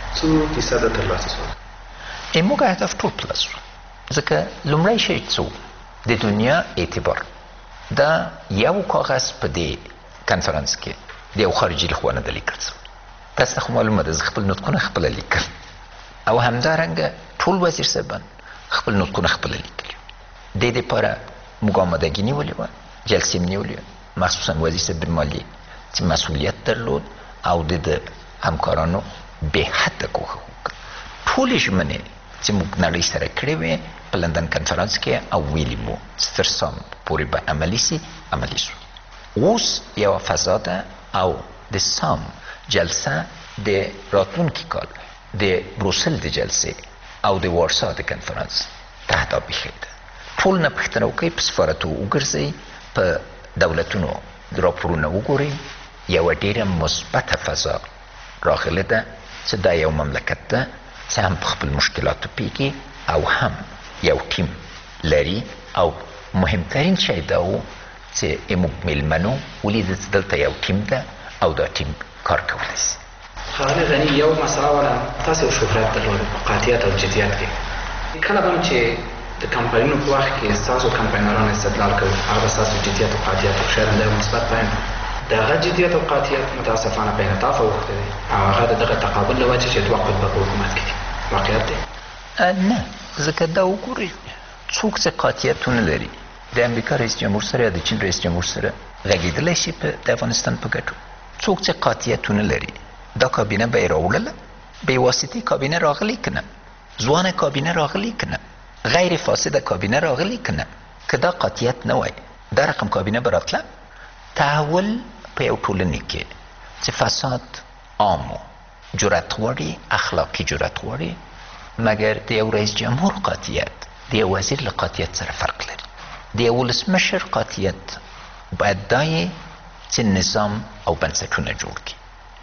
څو فیصده ترلاسه شول؟ موږ اهداف ټول پلس شو. ځکه لومړی شی څه د دنیا اعتبار. دا یو کاغذ په دې کنفرانس کې د یو خارجي لخوا نه ده لیکل شوی. تاسو ته خو معلومه ده زه خپل نطقونه خپله لیکل او همدارنګه ټول وزیر صاحبان خپل نطقونه خپله لیکلي. دې دپاره موږ آمادګي نیولې وه، جلسې مې نیولې وه، مخصوصا وزیر صاحب د مالیې چې مسؤلیت درلود او د همکارانو بې حده کوښښ وکړ. ټولې ژمنې چې موږ نړۍ سره کړې وې په لندن کنفرانس کې او ویلي مو چې تر سام پورې به عملي سي، عملي سو. اوس یوه فضا ده او د سام جلسه د راتلونکي کال د بروسل د جلسې او د وارسا د کنفرانس تهداب ایښی ده. ټول نه پوښتنه وکړئ، په سفارتو وګرځئ، په دولتونو راپورونه وګورئ. یوه ډېره مثبته فضا راغلې ده چې دا یو مملکت ده چې هم په خپل مشکلاتو پوهېږي او هم یو ټیم لري. او مهمترین شی دا و چې موږ میلمنو ولیدل چې دلته یو ټیم ده او دا ټیم کار کولی شي. ښاغلی غني، یو مسله وله تاسو یو شهرت درلود په قاطعیت او جدیت کې. کله به هم چې د کمپاینونو په وخت کې ستاسو کمپاینران استدلال کوي، هغه به ستاسو جدیت او قاطعیت او شاید همدا یو مثبت بیان د هغه جدیت او قاطعیت متاسفانه په انعطاف اوښتی دی او هغه د دغه تقابل له وجې چې دوه قطبه په حکومت کې دي. واقعیت دی؟ نه، ځکه دا وګورئ څوک چې قاطعیتونه لري د امریکا رئیس جمهور سره یا د چین رئیس جمهور سره غږېدلی شي د افغانستان په ګټو. څوک چې قاطعیتونه لري دا کابینه به یې راوړله، بې واسطې کابینه راغلی که نه، ځوانه کابینه راغلی که نه، غیر فاسده کابینه راغلی که نه. که دا قاطعیت نه وای دا رقم کابینه به راتله. تحول په یو ټولنې کې چې فساد عام و، جرأت غواړي، اخلاقي جرأت غواړي، مګر د یو رئیس جمهور قاطعیت د یو وزیر له قاطعیت سره فرق لري. د یو ولسمشر قاطعیت باید دا یې چې نظام او بنسټونه جوړ کړي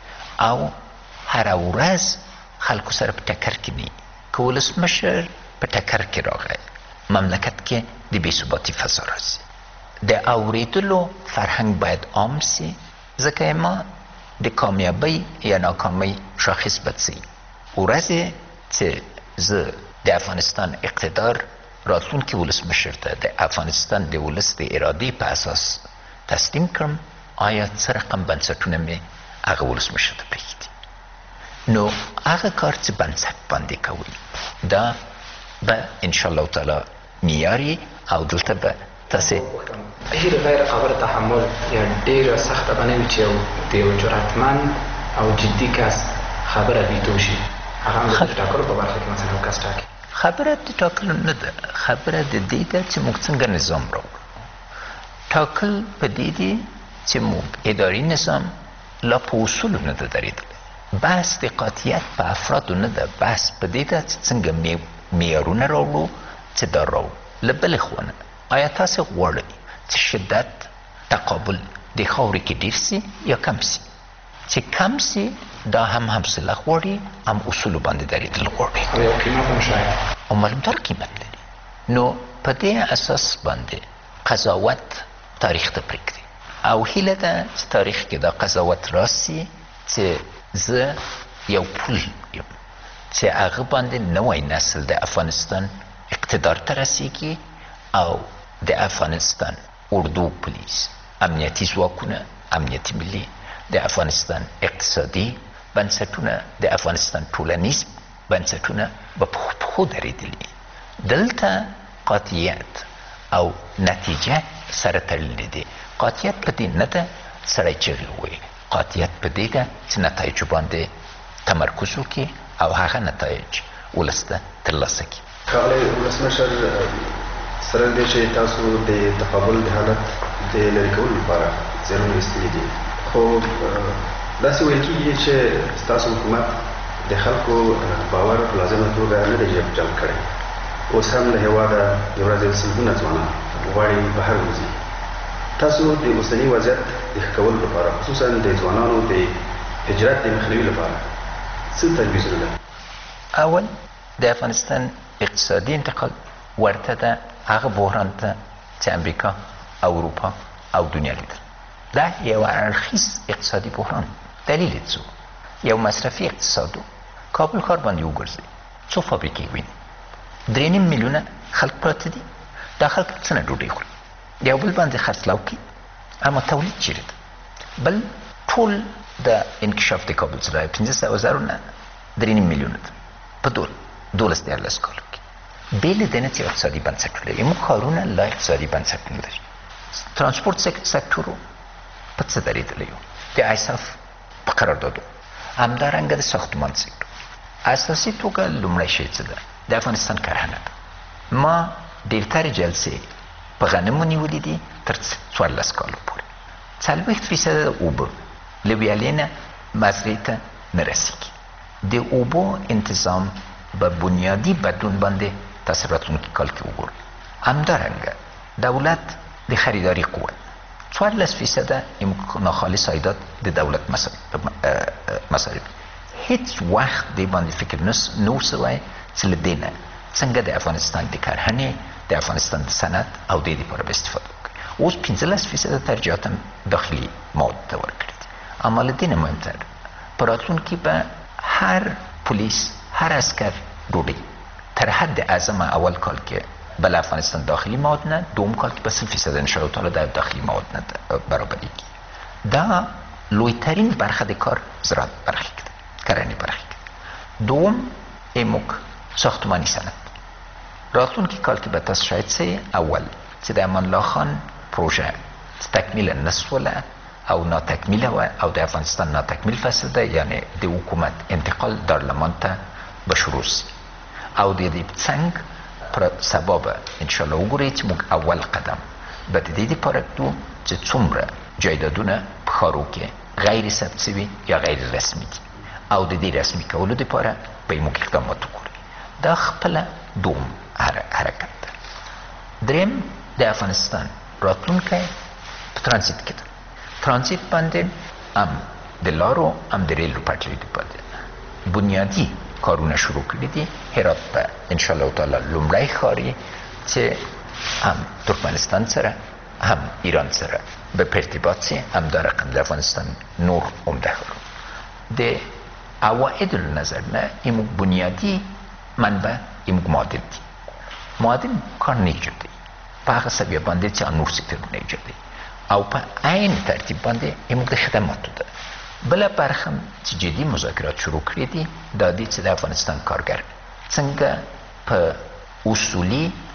او هره ورځ خلکو سره په ټکر کې نه وي. که ولسمشر په ټکر کې راغی مملکت کې د بې ثباتي فضا راځي. د اورېدلو فرهنګ باید عام سي، ځکه ما د کامیابۍ یا ناکامۍ شاخص بد سي. ورځې چې زه د افغانستان اقتدار راتلونکي ولسمشر ته د افغانستان د ولس د ارادې په اساس تسلیم کړم، آیا څه رقم بنسټونه مې هغه ولسمشر ته پرېږدي. نو هغه کار چې بنسټ باندې کوي دا به انشاءالله تعالی معیاري او دلته به تاسې هیڅ غیر قابل تحمل یا ډېره سخته به نه وي چې د یو جرأتمند او جدي کس خبره بیتو شي هغه هم د ټاکلو په برخه کې مثلا یو کس ټاکي خبره د ټاکلو نه ده خبره د دې ده چې موږ څنګه نظام راوړو ټاکل په دې دي چې موږ اداري نظام لا په اصولو نه ده درېدلی بحث د قاطعیت په افرادو نه ده بحث په دې ده چې څنګه معیارونه راوړو چې دا راوړو له بلې خوا نه آیا تاسې غواړئ چې شدت تقابل د خاورې کې ډېر سي یا کم سي چې کم سي دا هم حوصله غواړي هم اصولو باندې درېدل غواړي او یو قیمت هم شاید او معلومدار قیمت لري نو په دې اساس باندې قضاوت تاریخ ته پرېږدي او هیله ده چې تاریخ کې دا قضاوت راسي چې زه یو پول یم چې هغه باندې نوی نسل د افغانستان اقتدار ته رسیږي او د افغانستان اردو پولیس امنیتي ځواکونه امنیتي ملي د افغانستان اقتصادي بنسټونه د افغانستان ټولنیز بنسټونه به پخو درېدلي دلته قاطعیت او نتیجه سره تړلې دي قاطعیت په دې نه ده سړی چغې ووایي قاطعیت په دې ده چې نتایجو باندې تمرکز وکړي او هغه نتایج ولس ته ترلاسه کړي ښاغلی ولسمشر سره دې چې تاسو د تقابل د حالت د لرې کولو لپاره ځایونه ایستلي دي خو داسې ویل کېږي چې ستاسو حکومت د خلکو باور په لازمه توګه نه دی جلب کړی اوس هم له هېواده د ورځې سلګونه ځوانان غواړي بهر وځي تاسو د اوسني وضعیت د ښه کولو لپاره خصوصا د ځوانانو د هجرت د مخنیوي لپاره څه تجویزونه لرئ اول د افغانستان اقتصادي انتقال ورته ده هغه بحران ته چې امریکا اروپا او دنیا لیدل دا یو اړخیز اقتصادي بحران دلیل یې څه یو مصرفي اقتصاد کابل ښار باندې وګرځئ څو فابریکې وینئ 3.5 میلیونه خلک پراته دي دا خلک څنګه ډوډۍ خوري یو بل باندې خرڅلاو کوي اما تولید چیرې ده بل ټول د انکشاف د کابل سره 500,000 نه 3.5 میلیونه ده په 12 کالو کې بې له دې نه چې اقتصادي بنسټ لري موږ ښارونه لا اقتصادي بنسټ نه لري ترانسپورت سکتور په څه درېدلی یو د ایساف په قراردادو همدارنګه د ساختمان سکتور اساسي توګه لومړی شی څه ده د افغانستان کرهڼه ده ما ډېرترې جلسې په غنمو نیولې دي تر 14 کالو پورې 40% د اوبه له ویالې نه مزرعې ته نه رسېږي د اوبو انتظام به بنیادي بدلون باندې تاسو راتلونکي کال کې وګورئ همدارنګه دولت د خریداري قوت 14% ناخالص عایدات د دولت مصارف هیڅ وخت د باندې فکر نو سوی چې له دې نه څنګه د افغانستان د کرهڼې د افغانستان د صنعت او د دې لپاره به استفاده وکړي اوس 15% ترجیحات هم داخلي مواد ته ورکړي دي اما له دې نه مهمتر په راتلونکي به هر پولیس هر عسکر ډوډۍ تر حد اعظم اول کال کې بل افغانستان داخلي مواد نه دوم کال کې به 0% ان شاء الله تعالی د داخلي مواد نه برابرېږي دا لویترین برخه د کار زراعت برخه کې کرنې برخه کې دوم اموک ساختمانی صنعت راتلونکي کال کې به تاسو شاید سي اول چې د امان الله خان پروژه تکمیل نسوله او ناتکمیله و او د افغانستان ناتکمیل فصل ده یعنی د حکومت انتقال دارلمان ته به شروع سي او د دې څنګه پر سبب ان شاء الله وګورئ چې موږ اول قدم به د دې لپاره کوو چې څومره جایدادونه په ښارو کې غیر ثبت شوي یا غیر رسمي دي او د دې رسمي کولو لپاره به موږ اقدامات وکړو دا خپله دوم حرکت ده دریم د افغانستان راتلونکی په ترانزیت کې ده ترانزیت باندې هم د لارو هم د ریلو پټلۍ باندې بنیادي کارونه شروع کړي دي هرات به ان شاء الله تعالی لومړی ښاري چې هم ترکمنستان سره هم ایران سره به ارتباط سي هم دا رقم د افغانستان نور عمده ښارونه د عواید نظر نه ایموک بنیادی منبع ایموک معادن دی معادن کار نیجر دی په هغه سویه باندې چې نور سکتورونه ایجاد دی او په عین ترتیب باندې ایموک د خدماتو ده بله برخه چې جدي مذاکرات شروع کړي دي دا دي چې د افغانستان کارګر څنګه په اصولي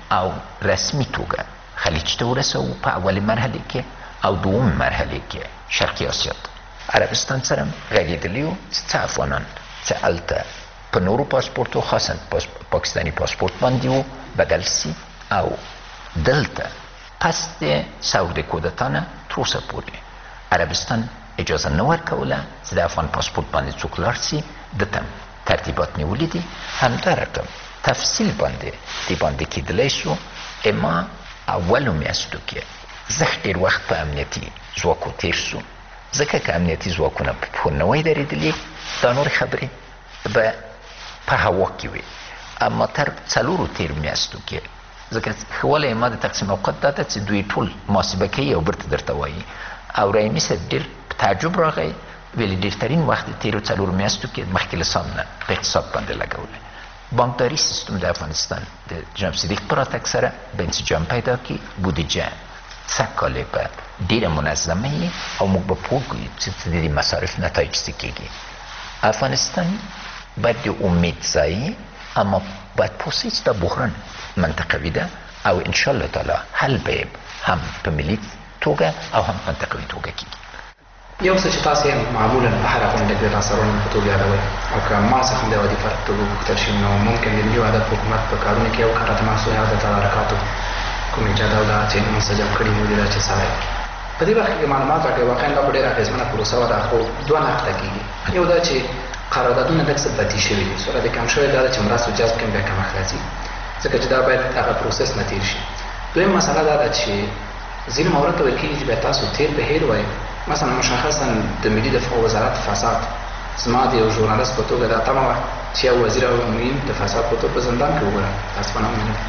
او رسمي توګه خلیج ته ورسوو په اولې مرحله کې او دوم مرحله کې شرقي اسیا عربستان سره غږېدلي وو چې افغانان چې هلته په نورو پاسپورتو خاصا پاکستاني پاسپورت باندې وو بدل سي او دلته پس د ثور د کودتا نه تر اوسه پورې عربستان اجازه نه ورکوله چې د افغان پاسپورت باندې څوک لاړ سي دته ترتیبات نیولي دي همدارنګه تفصیل باندې دی باندې کېدلی شو اما اولو میاشتو کې زه ډېر وخت په امنیتي ځواکو تېر سو ځکه که امنیتي ځواکونه په پښو نه وای درېدلي دا نورې خبرې به په هوا کې وي اما تر څلورو تېرو میاشتو کې ځکه ښولی ما د تقسیم اوقات دا ده چې دوی ټول محاسبه کوي او بیرته درته وایي او رحیمي صاحب ډېر په تعجب راغی ویلې ډېرترین وخت د تېرو څلورو میاشتو کې مخکې له سام نه په اقتصاد باندې لګولی بانکداري سیستم د افغانستان د جناب صدیق په راتګ سره به انسجام پیدا کړي بودیجه سږ کال یې به ډېره منظمه وي او موږ به پوه کړو چې د دې مصارف نتایج څه کېږي افغانستان باید د امید ځای اما باید پوه سي چې دا بحران منطقوي ده او انشاءالله تعالی حل به هم په ملي توګه او هم منطقوي توګه کېږي یو څه چې تاسو یې معمولا په هره غونډه کې د راسرونو په توګه یادوئ او که ما څخه هم د عادي فرد توګه وپوښتل شي نو ممکن د ملي وحدت حکومت په کارونو کې یو کار د محصول د تدارکاتو کمیټه دا چې منسجم کړي موجوده چې سړی په دې برخه کې معلومات راکوي واقعا دا ډېره اغېزمنه پروسه وه دا خو دوه نقطه کېږي یو دا چې قراردادونه لږ څه بدي شوي دي سرعت یې کم شوی دا ده چې مرستو جذب کې بیا کمښت راځي ځکه چې دا باید هغه پروسس نه تېر شي دویم مسله دا ده چې ځینې موارد ته ویل کېږي چې بیا تاسو تېر په هېر وایئ مثلا مشخصا د ملي دفاع وزارت فساد زما د یو ژورنالست په توګه دا تمه وه چې یو وزیر او معین د فساد په توګه په زندان کې وګورم متاسفانه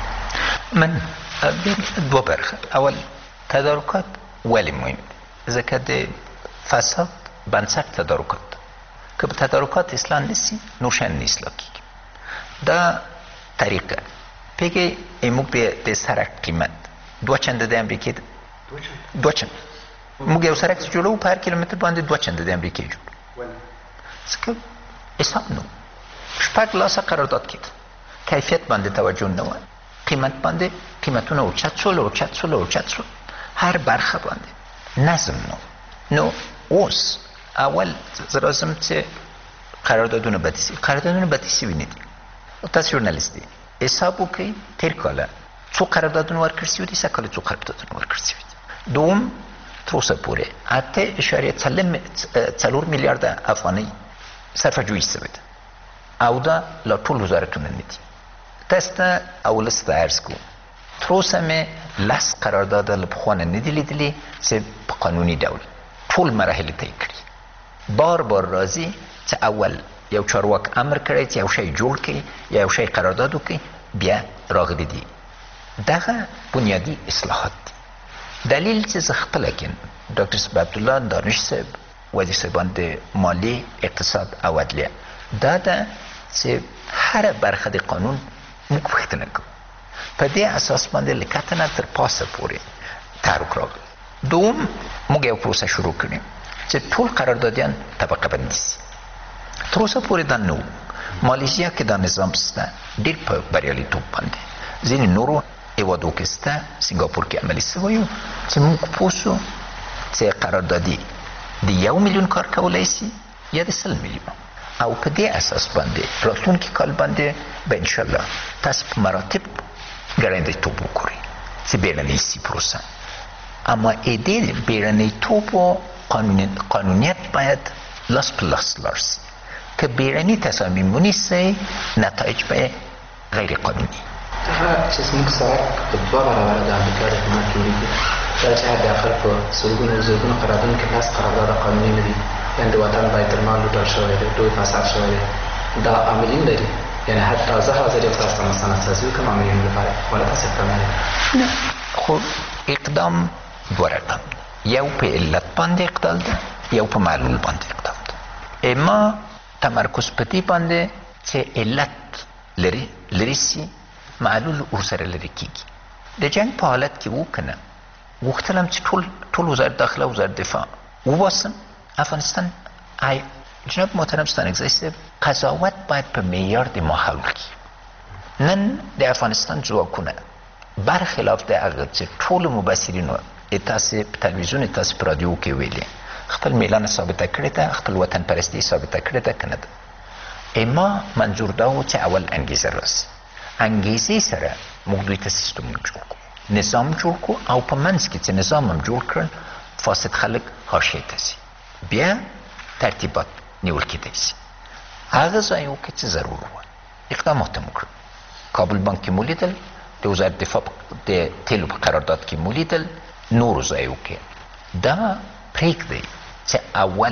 من دوه برخه اول تدارکات ولې مهم ځکه د فساد بنسټ تدارکات که به تدارکات اصلاح نشي نور شیان نه اصلاح کېږي دا طریقه پێگەی موږ د سرک قیمت 2 چنده د امریکې 2 چنده موږ یو سرک چې جوړوو په هر کیلومتر باندې 2 چنده د امریکې جوړ ځکه حساب نه شپږ لاسه قرارداد کېده کیفیت باندې توجه نه وه قیمت باندې قیمتونه اوچت شول هر برخه باندې نظم نو اوس اول زه راځم چې قراردادونه بدې سوي نه دي تاسو ژورنالیست دي حساب وکړئ تېر کاله څو قراردادونه ورکړل سوي دي سږ کال څو قراردادونه ورکړل سوي دي دوم تر اوسه پورې 8.4 میلیارده افغانۍ صرفه‌جویي سوې ده او دا لا ټول وزارتونه نه دي تاسو ته اولس ته عرض کوم تر اوسه مې 10 قرارداده له پخوا نه دي لیدلي چې په قانوني ډول ټول مراحل طی کړي بار راځي چې اول یو چارواک امر کړی چې یو شی جوړ کړي یا یو شی قرارداد وکړي بیا راغلي دي دغه بنیادی اصلاحات دي دلیل چې زه خپله کیم ډاکټر صاحب عبدالله دانش صاحب وزیر صاحبان د مالی اقتصاد او عدلیه دا ده چې هره برخه د قانون موږ پوښتنه کوو په دې اساس باندې له کتنه تر پاسه پورې تحرک راغلی دوم موږ یو پروسه شروع کړې چې ټول قراردادیان طبقه بندي سي تر اوسه پورې دا نه و مالیزیا کې دا نظام شته ډېر په بریالیتوب باندې ځینې نورو هېوادو کې شته سنګاپور کې عملي شوی و چې موږ پوه سو چې قراردادي د 1 میلیون کار کولی سي یا د 100 میلیون او په دې اساس باندې راتلونکي کال باندې به انشاءالله تاسو په مراتب ګړندیتوب وګورئ چې بیړنۍ سي پروسه اما دې بیړنیتوب و قانونیت باید لاس په لاس لاړ سي که بیړني تصامیم ونیسئ نتایج به غیر قانوني هغه چې زموږ سرک په 2 برابره د امریکا د حکومت جوړېږي دا چې حداقل په زرګونو قراردادونو کې 10 قرارداد قانوني نه دي یعنې د وطن بیت المال لوټل شوی دی ډوی فساد شوی دی دا عاملین لري یعنې حتی زه حاضر یم تاسو ته مستندسازي وکړم عاملینو لپاره ولا تاسو اقدام نه نه خو اقدام 2 رقم یو په علت باندې اقدام ده یو په معلول باندې اقدام ده اما تمرکز په دې باندې چې علت لري سي معلول ورسره لري کېږي د جنګ په حالت کې وکنه غوښتلم چې ټول وزارت داخله وزارت دفاع وباسم افغانستان جناب محترم ستانکزی صاحب قضاوت باید په معیار د ماحول کې نن د افغانستان ځواکونه برخلاف د هغه چې ټولو مبصرینو تاسې په تلویزیون تاسې په رادیو کې ویلي خپل میلانه ثابته کړې ده، خپل وطن پرستي ثابته کړې ده که نه ده. اما منظور دا و چې اول انګیزه راسي، انګیزې سره موږ دوی ته سیستمونه جوړ کړو، نظام جوړ کړو او په منځ کې چې نظام هم جوړ کړل فاسد خلک حاشیې ته ځي، بیا ترتیبات نیول کېدای شي. هغه ځایو کې چې ضرور وه اقدامات هم وکړل. کابل بانک کې مو لیدل، د وزارت دفاع د تیلو په قرارداد کې مو لیدل، نورو ځایو کې. دا پرېږدئ چې اول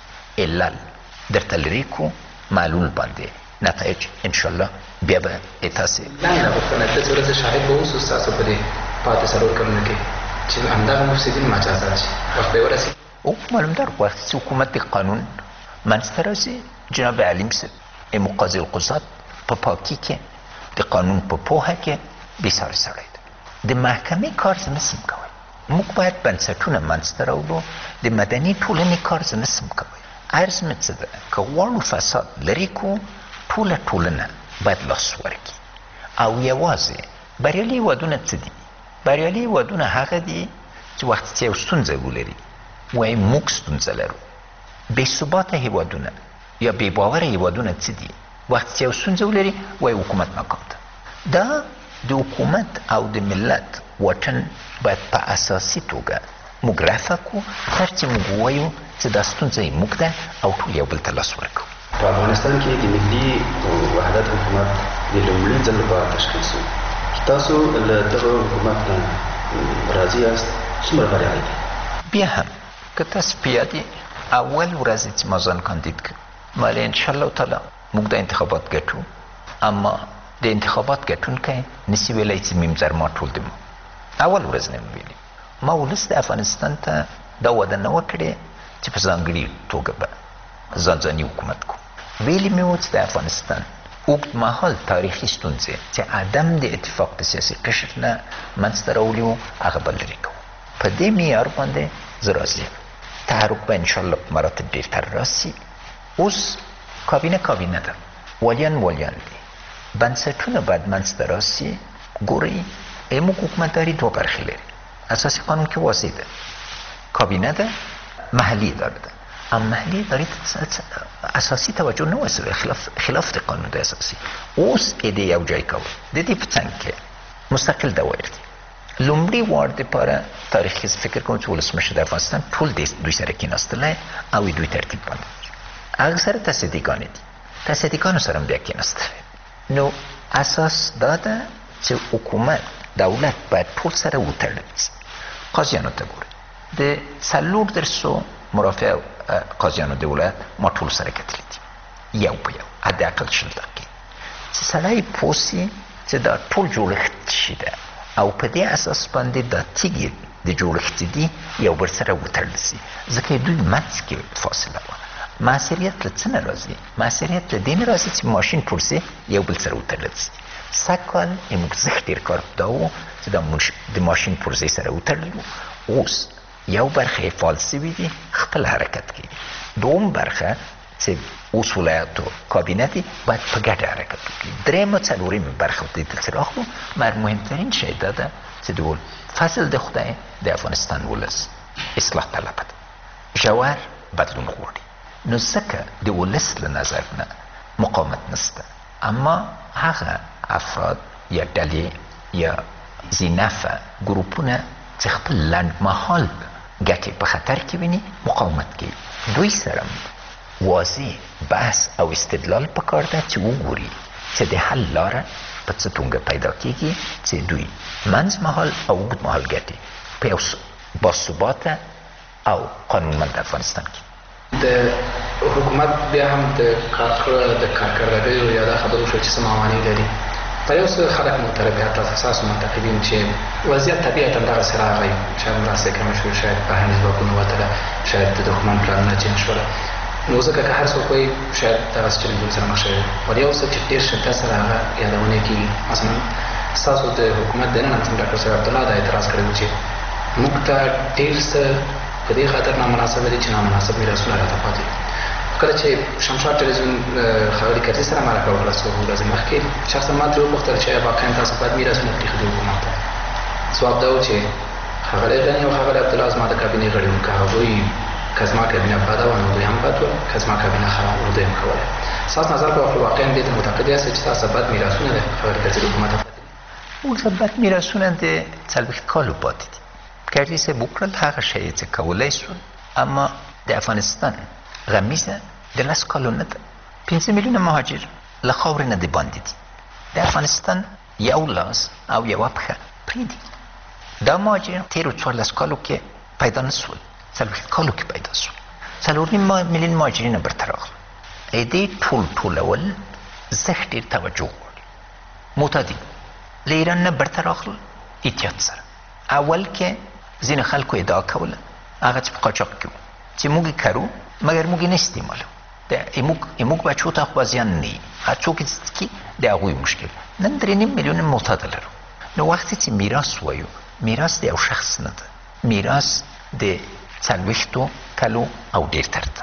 علل درته لرې کړو، معلول باندې نتایج انشاءالله بیا به تاسې لاندې غوښتنه ته چې ورځ شاهد به اوسو ستاسو په دې پاتې څلور کلونو کې چې همدغه مفسدین مجازات شي، وخت به ورسي. او معلوم دار وقت چې حکومت د قانون منځته راځي، جناب علیم صاحب مقاضي القضات په پاکي کې د قانون په پوهه کې بېساری سړی دی. د محکمې کار زه نسم کوی، موږ باید بنسټونه منځته راوړو. د مدني ټولنې کار زه نسم کوی. عرض مې څه ده، که غواړو فساد لرې کړو ټوله ټولنه باید لاس ورکړي. او یوازې بریالي هېوادونه څه دي؟ بریالي هېوادونه هغه دي چې وخت چې یو ستونزه ولري وایي موږ ستونزه لرو. بې ثباته هېوادونه یا بې باوره هېوادونه څه دي؟ وخت چې یو ستونزه ولري وایي حکومت ناکام ده. دا د حکومت او د ملت واټن باید په اساسي توګه موږ رفع کړو تر چې موږ ووایو چې دا ستونزه یې موږ ده او ټول یو بل ته لاس ورکړو. په افغانستان کې د ملي وحدت حکومت د لومړي ځل لپاره تشکیل شو. تاسو له دغه حکومت نه راضي یاست؟ څومره بریالي دي؟ بیا هم که تاسو په یاد اول ورځ چې ما ځان کاندید کړ مالی انشاءالله تعالی موږ د انتخابات ګټو، اما د انتخابات ګټونکی نسي ویلی چې میم ما ټول دي. اول ورځ نه مې ویلي ما ولس د افغانستان ته دا وعده نه وکړې چې په ځانګړي توګه به ځانځاني حکومت کو. ویلي مې و چې د افغانستان اوږدمهال تاریخي ستونزې چې عدم د اتفاق د سیاسي قشر نه منځته راوړي وو هغه به لرې کوو. په دې معیار باندې زه راضي یم. تحرک به انشاءالله په مراتب ډېرتر راسي. اوس کابینه ده، والیان دي، بنسټونه باید منځته راسي. ګورئ موږ حکومتداري دوه برخې لري. اساسي قانون کې واضح ده، کابینه ده، محلي اداره ده. اما محلي ادارې ته اساسي توجه نه وسوه، خلاف د قانون د اساسي. اوس دې یو ځای کوو د دې په څنګ کې مستقل دوایر دي. لومړي وار دپاره تاریخي فکر کوم چې ولسمشر د افغانستان ټول دوی سره کېناستلی او دوی ترتیب باندې هغه سره تصدیقانې دي، تصدیقانو سره هم بیا کېناستلی. نو اساس دا ده چې حکومت دولت باید ټول سره وتړل شي. قاضیانو ته ګورئ، د 400 مرافع قاضیانو د ولایت ما ټول سره کتلي دي، یو په یو حداقل 20 دقیقې چې سړی پوه سي چې دا ټول جوړښت شي ده او په دې اساس باندې دا تیږې د جوړښت دي یو بل سره وتړل شي. ځکه دوی منځ کې فاصله وه. معصریت له څه نه راځي؟ معصریت له دې نه راځي چې ماشین ټول سي یو بل سره وتړل شي. سږ کال موږ زښت ډېر کار دا و چې د ماشین پرزې سره وتړل وو. اوس یو برخه یې فعال سوي دي، خپل حرکت کوي. دوم برخه چې اوس ولایتو کابینه دي باید په ګډه حرکت وکړي. درېیمه څلورمه برخه د دلته راغلو مهمترین شی دا ده چې د فصل د خدای د افغانستان ولس اصلاح طلب ده، ژور بدلون غواړي. نو ځکه د ولس له نظر نه مقاومت نشته، اما هغه افراد یا ډلې یا ذینفه ګروپونه چې خپل لنډمهال ګټې په خطر کې ویني مقاومت کوي. دوی سره واضح بحث او استدلال پکار ده چې وګوري چې د حل لاره په څه توګه پیدا کیږي چې دوی منځمهال او اوږدمهال ګټې په یو باثباته او قانونمند افغانستان کې. د حکومت بیا هم د کارکردګیو یا دا خبرو شو چې څه معانی لري. په یو څه خلک معترض اساس منتقدین چې وضعیت طبیعتا دغسې راغی، شاید مرستې کمې شوې، شاید بهرني ځواکونه وتله، شاید د دښمن پلانونه چینج شوله. نو ځکه که هر څوک وایي شاید دغسې چلنجونو سره مخ شوی. ولې یو څه چې ډېر شدت سره هغه یادونه کېږي. مثلا ستاسو د حکومت دننه ډاکټر صاحب عبدالله دا اعتراض کړی و چې موږ ته ډېر څه په دې خاطر نامناسبه دي چې نامناسب میراثونه راته پاتې دي. کله چې شمشاد ټلویزیون خبري کرزي سره مرکه وکړه څو ورځې مخکې شخصا ما ترې وپوښتل چې واقعا تاسو باید میراثونه پرېښودي حکومت ته ځواب دا و چې ښاغلی غني او ښاغلی عبدالله زما د کابینې غړي وو که هغوی که زما کابینه بده وه نو دوی هم بد ول که زما کابینه ښه وه نو دوی هم ښه وله ستاسو نظر په واقعا دې ته متعقد یاست چې تاسو بد میراثونه د خبري کرزي د حکومت ته موږ بد میراثونه د 40 کالو پاتې دي کرزي صاحب وکړل هغه شی چې کولی سول اما د افغانستان غمیزه د 10 کالو نه ده 5 میلیونه مهاجر له خاورې نه د باندې دي د افغانستان یو لاس او یوه پښه پرېږدي دا مهاجر تېرو 14 کالو کې پیدا نه سول 40 کالو کې پیدا سول 4.5 میلیون مهاجرین برته راغلل دې ټولول زښت ډېر توجه غواړي معتادین له ایران نه برته راغلل احتیاط سره اول کې ځینې خلکو ادعا کوله هغه چې په قاچاق کې وو چې موږ یې کرو مګر موږ یې نه استعمالوو زموږ بچو ته خو زیان نه وي هر څوک چې څکي د هغوی مشکل نن 3.5 میلیونه معتاده لرو نو وختې چې میراث وایو میراث د یو شخص نه ده میراث د 40 کالو او ډېر تر ده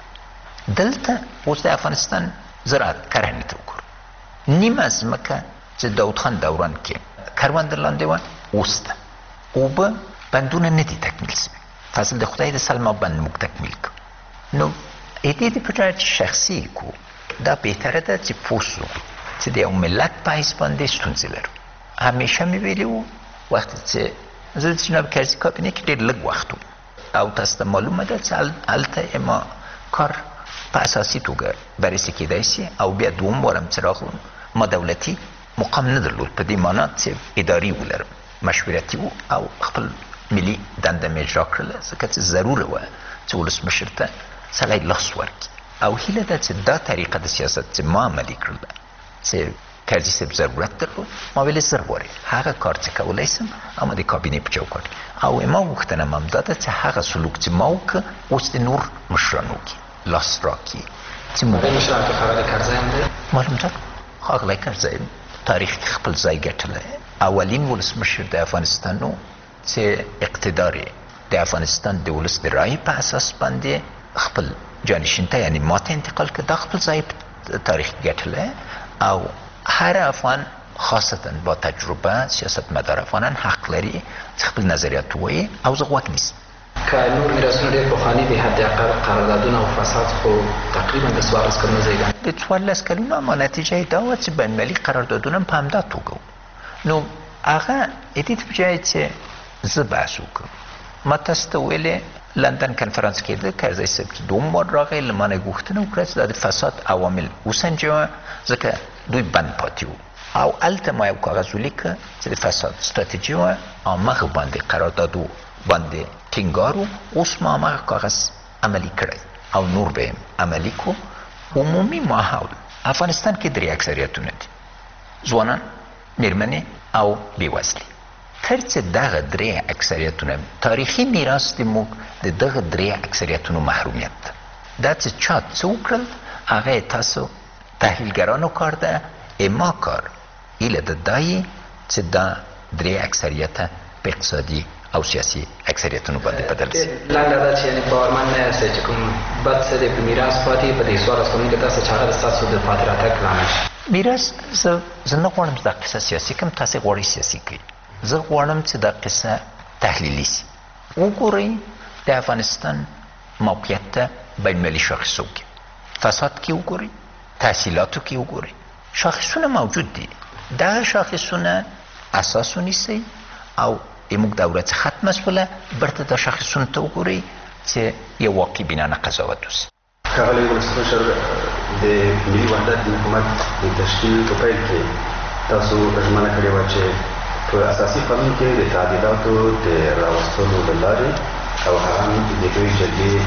دلته اوس د افغانستان زراعت کرهنې ته وګورو نیمه ځمکه چې داود خان دوران کې کرونده لاندې وه اوس ده اوبه بندونه نه دي تکمیل شوي فضل د خدای د سلما بند موږ تکمیل کړو نو دې د په چې شخصي کو دا بهتره ده چې پوه سو چې د یو ملت په حیث باندې ستونزې لرو همیشه مې ویلي وو وخت چې زه د جناب کرزي کابینې کې ډېر لږ وخت وم او تاسو ته معلومه ده چې هلته ما کار په اساسي توګه بررسي کېدای شي او بیا دوم وارم چې راغلم ما دولتي مقام نه درلود په دې معنا چې اداري ولرم مشورتي وو او خپل ملي دنده مې اجرا کړله ځکه چې ضروره وه چې ولسمشر ته سړی لاس ورکړي او هیله ده چې دا طریقه د سیاست چې ما عملي کړله چې کرزي صاحب ضرورت درلود ما ویلې زر غواړې هغه کار چې کولی سم اما د کابینې په چوکاټ او ما غوښتنه م هم دا ده چې هغه سلوک چې ما وکړه اوس د نور مشران وکړي لاس راکړي چې مشران کې ښاغلی کرزی هم دی معلوم ده ښاغلی کرزی تاریخ کې خپل ځای ګټلی اولین ولسمشر د افغانستان و چې اقتدار د افغانستان د ولس د رایې په اساس باندې خپل جانشین ته یعنی ما ته انتقال کړ دا خپل ځای په تاریخ کې ګټلی او هر افغان خاصتا با تجربه سیاستمدار افغانان حق لري چې خپل نظریات ووایي او زه غوږ نیسم که نور میراثونه ډېر پخواني دي حداقل قراردادونه او فساد خو تقریبا د 14 کلونو ځای ده د 14 کلونو اما نتیجه یې دا وه چې بینالمللي قراردادونه په همدا توګه نو هغه دې په جای چې زه بحث وکړم ما تاسو ته ویلې لندن کنفرانس کېده کرزی صاحب چې دوم وار راغی له ما نه غوښتنه وکړه چې دا د فساد عوامل وسنجوه ځکه دوی بند پاتې وو او هلته ما یو کاغذ ولیکه چې د فساد ستراتیژي وه هماغه باندې قراردادو باندې ټینګار و اوس ما هماغه کاغذ عملي کړی او نور به یې عملي کو عمومي ماحول افغانستان کې 3 اکثریتونه دي ځوانان میرمنې او بېوزلي تر چې دغه 3 اکثریتونه تاریخي میراث د موږ د دغه 3 اکثریتونو محرومیت ده دا چې چا څه وکړل هغه تاسو تحلیلګرانو کار ده ما کار ایله د دای چې دا 3 اکثریته په اقتصادي او سیاسي اکثریتونو باندې بدل شي لنډه دا چې یعنې باورمند نه یاستئ چې کوم بد څه دی په میراث پاتې په دې 14 کلونو کې تاسو چې هغه د ستاسو د پاتې راتګ لامل شي میراث زه نه غواړم چې دا قصه سیاسي کړم تاسې غواړئ سیاسي کړئ زه غواړم چې دا قصه تحلیلي شي وګورئ د افغانستان موقعیت ته بینالمللي شاخصو کې فساد کې وګورئ تحصیلاتو کې وګورئ شاخصونه موجود دي دا شاخصونه اساس ونیسئ او موږ دوره چې ختمه شوله برته دا شاخصونو ته وګورئ چې یو واقعي بینانه قضاوت وشي ښاغلی ولسمشر د ملي وحدت د حکومت د تشکیل په پیل کې تاسو ژمنه کړې وه چې په اساسي قانون کې د تعدیلاتو د راوستلو له لارې او هغه هم د لویې جرګې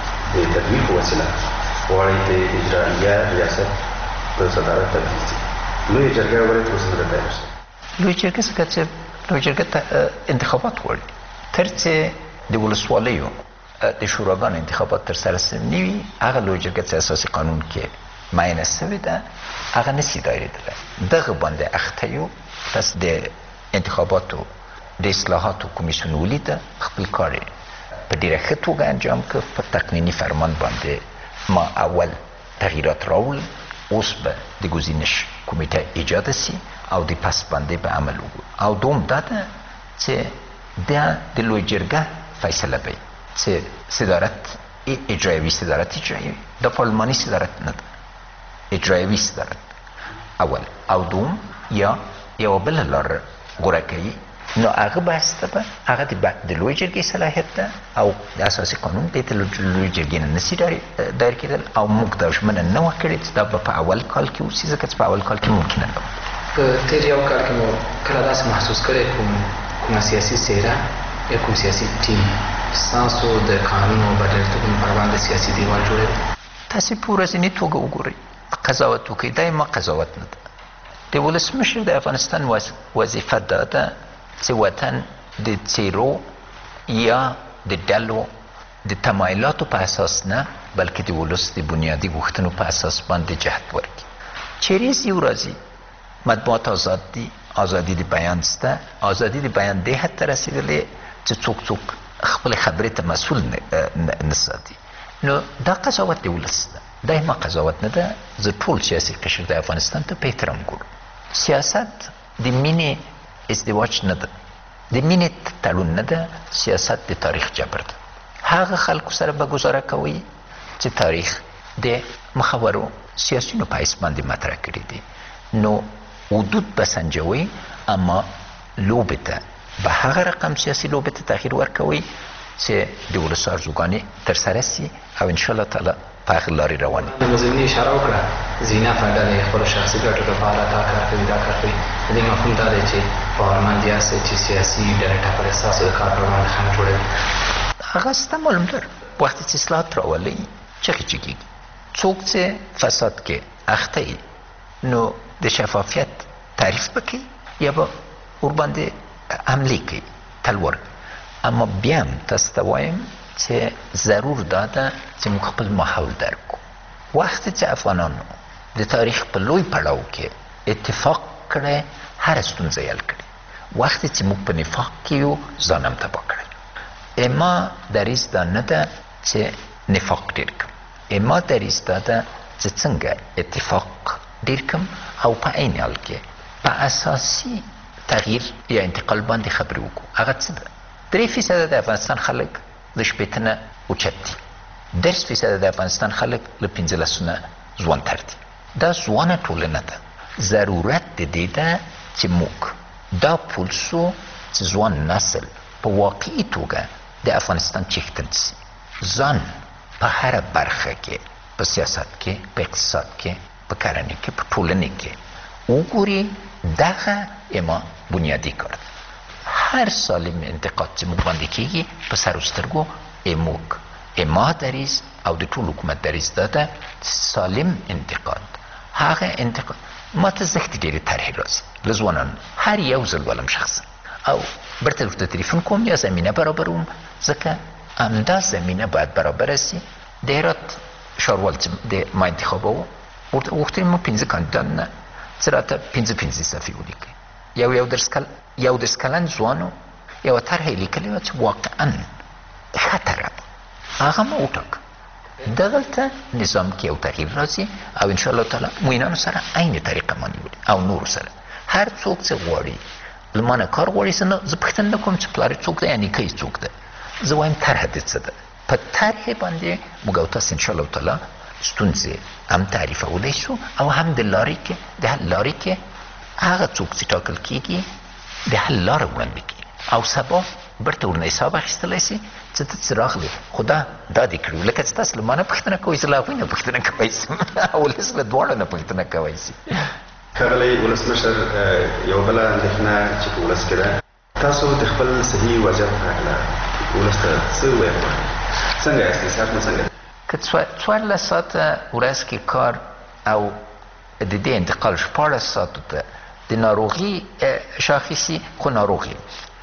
د تدویر په وسیله غواړئ د اجرائیه ریاست په صدارت تبدیل شي لویې جرګه ولې تر اوسه نه ده تیاره شوې لویې جرګه څنګه چې لویې جرګه انتخابات غواړي تر چې د ولسوالیو د شوراګانو انتخابات ترسره شوي نه وي هغه لویې جرګه چې اساسي قانون کې معینه شوې ده هغه نشي دایرېدلی دغه باندې اخته یو تاسو د انتخاباتو د اصلاحاتو کمیسیون ولیده خپل کار په ډېره ښه توګه انجام کړ په تقنیني فرمان باندې ما اول تغییرات راول اوس به د ګزینش کمیټه ایجاد سي او د پسبندۍ په عمل وګورو او دوم دا ده چې د لوی جرګه فیصله کوي چې صدارت اجرایوي صدارت اجرایوي د پارلماني صدارت نه ده اجرایوي صدارت اول او دوم یا یو بل لار غوره کوي نو هغه بحث ته هغه د لوی جرګې صلاحیت ده او د اساسي قانون د لوی جرګې نه نشي دایر کېدل او موږ دا ژمنه نه وه کړې چې دا به په اول کال کې وشي ځکه چې په اول کال کې ممکن نه ده. په تېر یو کال کې مو کله داسې محسوس کړی کومه سیاسي څېره یا کوم سیاسي ټیم ستاسو د قانون او بریالیتوب پر وړاندې سیاسي دیوال جوړوي؟ تاسې په ورځني توګه وګورئ قضاوت وکړئ دا ما قضاوت نه ده. د ولسمشر د افغانستان وظیفه دا ده چې وطن د څیرو یا د ډلو د تمایلاتو په اساس نه بلکې د ولس د بنیادي غوښتنو په اساس باندې جهت ورکړي. چیرې یو راځي مطبوعات آزاد دي، آزادي د بیان شته، آزادي د بیان دې حد ته رسېدلې چې څوک خپل خبرې ته مسؤل نه ساتي. نو دا قضاوت د ولس ده، دا ما قضاوت نه ده. زه ټول سیاسي قشر د افغانستان ته په احترام ګورم. سیاست د مینې ازدواج نه ده، د مینې تړون نه ده. سیاست د تاریخ جبر ده. هغه خلکو سره به ګزاره کوي چې تاریخ د مخورو سیاسیونو په حیث باندې مطرح کړي دي. نو حدود به سنجوي اما لوبې ته به هغه رقم سیاسي لوبې ته تغییر ورکوي چې د ولس ارزوګانې ترسره سي او انشاءالله تعالی په هغه لارې روان وي. مزمنې اشاره وکړه زینت ډلې خپلو شخصي ګټو لپاره دا کار کوي دا کار کوي. د دې مفهوم دا دی چې پارلمان دې هسې چې سیاسي ډلې ټاکلی ستاسو د کار پر وړاندې خنډ جوړوي. هغه سته معلوم ده وقتی چې اصلاحات راولي چغې چغېږي. څوک چې فساد کې اخته وي نو د شفافیت تعریف وکړي یا به ورباندې حملې کوي تلور. اما بیا هم تاسو ته وایم چې ضرور دا ده چې موږ خپل ماحول درک کړو. وخت چې افغانانو د تاریخ په لوی پړاو کې اتفاق کړی هره ستونزه یې حل کړې. وخت چې موږ په نفاق کې یو ځان هم تباه کړی. اما دریځ دا نه ده چې نفاق ډېر کړم، اما دریځ دا ده چې څنګه اتفاق ډېر کړم او په عین حال کې په اساسي تغییر یا انتقال باندې خبرې وکړو. هغه څه ده؟ 3% د افغانستان خلک د شپېته نه اوچت دي، 10% د افغانستان خلک له 15 نه ځوان تر دي. دا ځوانه ټولنه ده. ضرورت د دې ده چې موږ دا پولسو چې ځوان نسل په واقعي توګه د افغانستان چیښتن سي. ځان په هره برخه کې، په سیاست کې، په اقتصاد کې، په کرنې کې، په ټولنې کې وګوري. دغه اما بنیادی کار ده. هر سالم انتقاد چې موږ باندې کېږي په سر و سترګو موږ اما دریځ او د ټول حکومت دریځ دا ده سالم انتقاد. هغه انتقاد ما ته زښتې ډېرې طرحې راځي له ځوانانو. هر یو ځل ولم شخصا او برته ورته تلیفون کوم یا زمینه برابروم ځکه همدا زمینه باید برابره سي. د هرات ښاروال چې ما انتخابوو ورته غوښتل مو 15 کاندیدان نه چې راته 15 صفحې ولیکئ. یو درس کلن ځوانو یوه طرحه یې لیکلې وه چې واقعا ښه طرحه ده. هغه ما وټاکه. دغلته نظام کې یو تغییر راځي او انشاءالله تعالی موینانو سره عین طریقه ما نیولې او نورو سره. هر څوک چې غواړي له ما نه کار غواړي زه پوښتنه نه کوم چې پلار یې څوک ده یا نیکه یې څوک ده. زه وایم طرحه دې څه ده. په طرحې باندې موږ او تاسو انشاءالله تعالی ستونزې هم تعریفولی شو او هم د حل لارې کې هغه څوک چې ټاکل کېږي د حل لاره وړاندې کړي او سبا برته ورنه حساب اخیستلی سي چې ته څه راغلې خو دا دې کړي. لکه چې تاسو له ما نه پوښتنه کوئ زه له هغوی نه پوښتنه کوی سم او ولس له دواړو نه پوښتنه کوی سي. ښاغلی ولسمشر، یو بله اندېښنه چې په ولس کې ده، تاسو د خپل صحي وضعیت په هکله ولس ته څه ووایئ؟ څنګه یاستئ؟ صحت مو څنګه ده؟ که 14 ساعته ورځ کې کار او د دې انتقال 14 ساعتو ته د ناروغي شاخصي خو ناروغي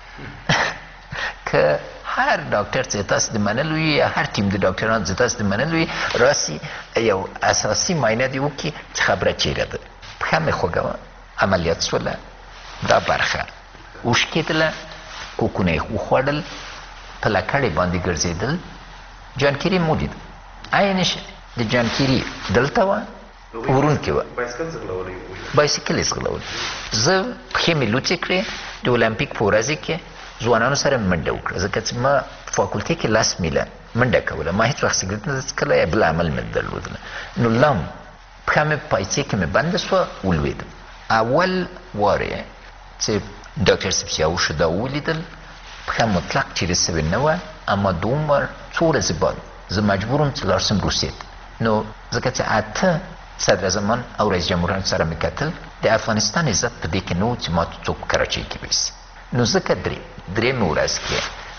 که هر ډاکټر چې تاسو د منلو یا هر ټیم د ډاکټرانو چې تاسو د منلو راسي یو اساسي معاینه دی وکړي چې خبره چیرې ده. پښه مې خوږه عملیات شوله، دا برخه وشکېدله، کوکونه یې وخوړل، په لکړې باندې ګرځېدل، جانکیري مو لید. عینش د جانکيري دلته وه ورونکې وه بایسکل یې ځغلولی. زه پښې مې لوڅې کړې د اولمپیک په ورځې کې ځوانانو سره منډه وکړه ځکه چې ما فاکولټې کې 10 میله منډه کوله. ما هېڅ وخت سګرټ نه څښلی یا بل عمل مې درلودله. نو لم پښه مې پایڅې کې مې بنده سوه ولوېدم. اول وار یې چې ډاکټر صاحب سیاوشو دا ولیدل پښه مطلق چیرې سوې نه وه اما دوم وار څو ورځې بعد زه مجبور وم چې لاړ شم روسیې ته. نو ځکه چې 8 صدراعظمان او رئیس جمهوران سره مې کتل د افغانستان عزت په دې کې نه و چې ما څوک کراچۍ کې ویسي. نو ځکه درېیمې ورځ کې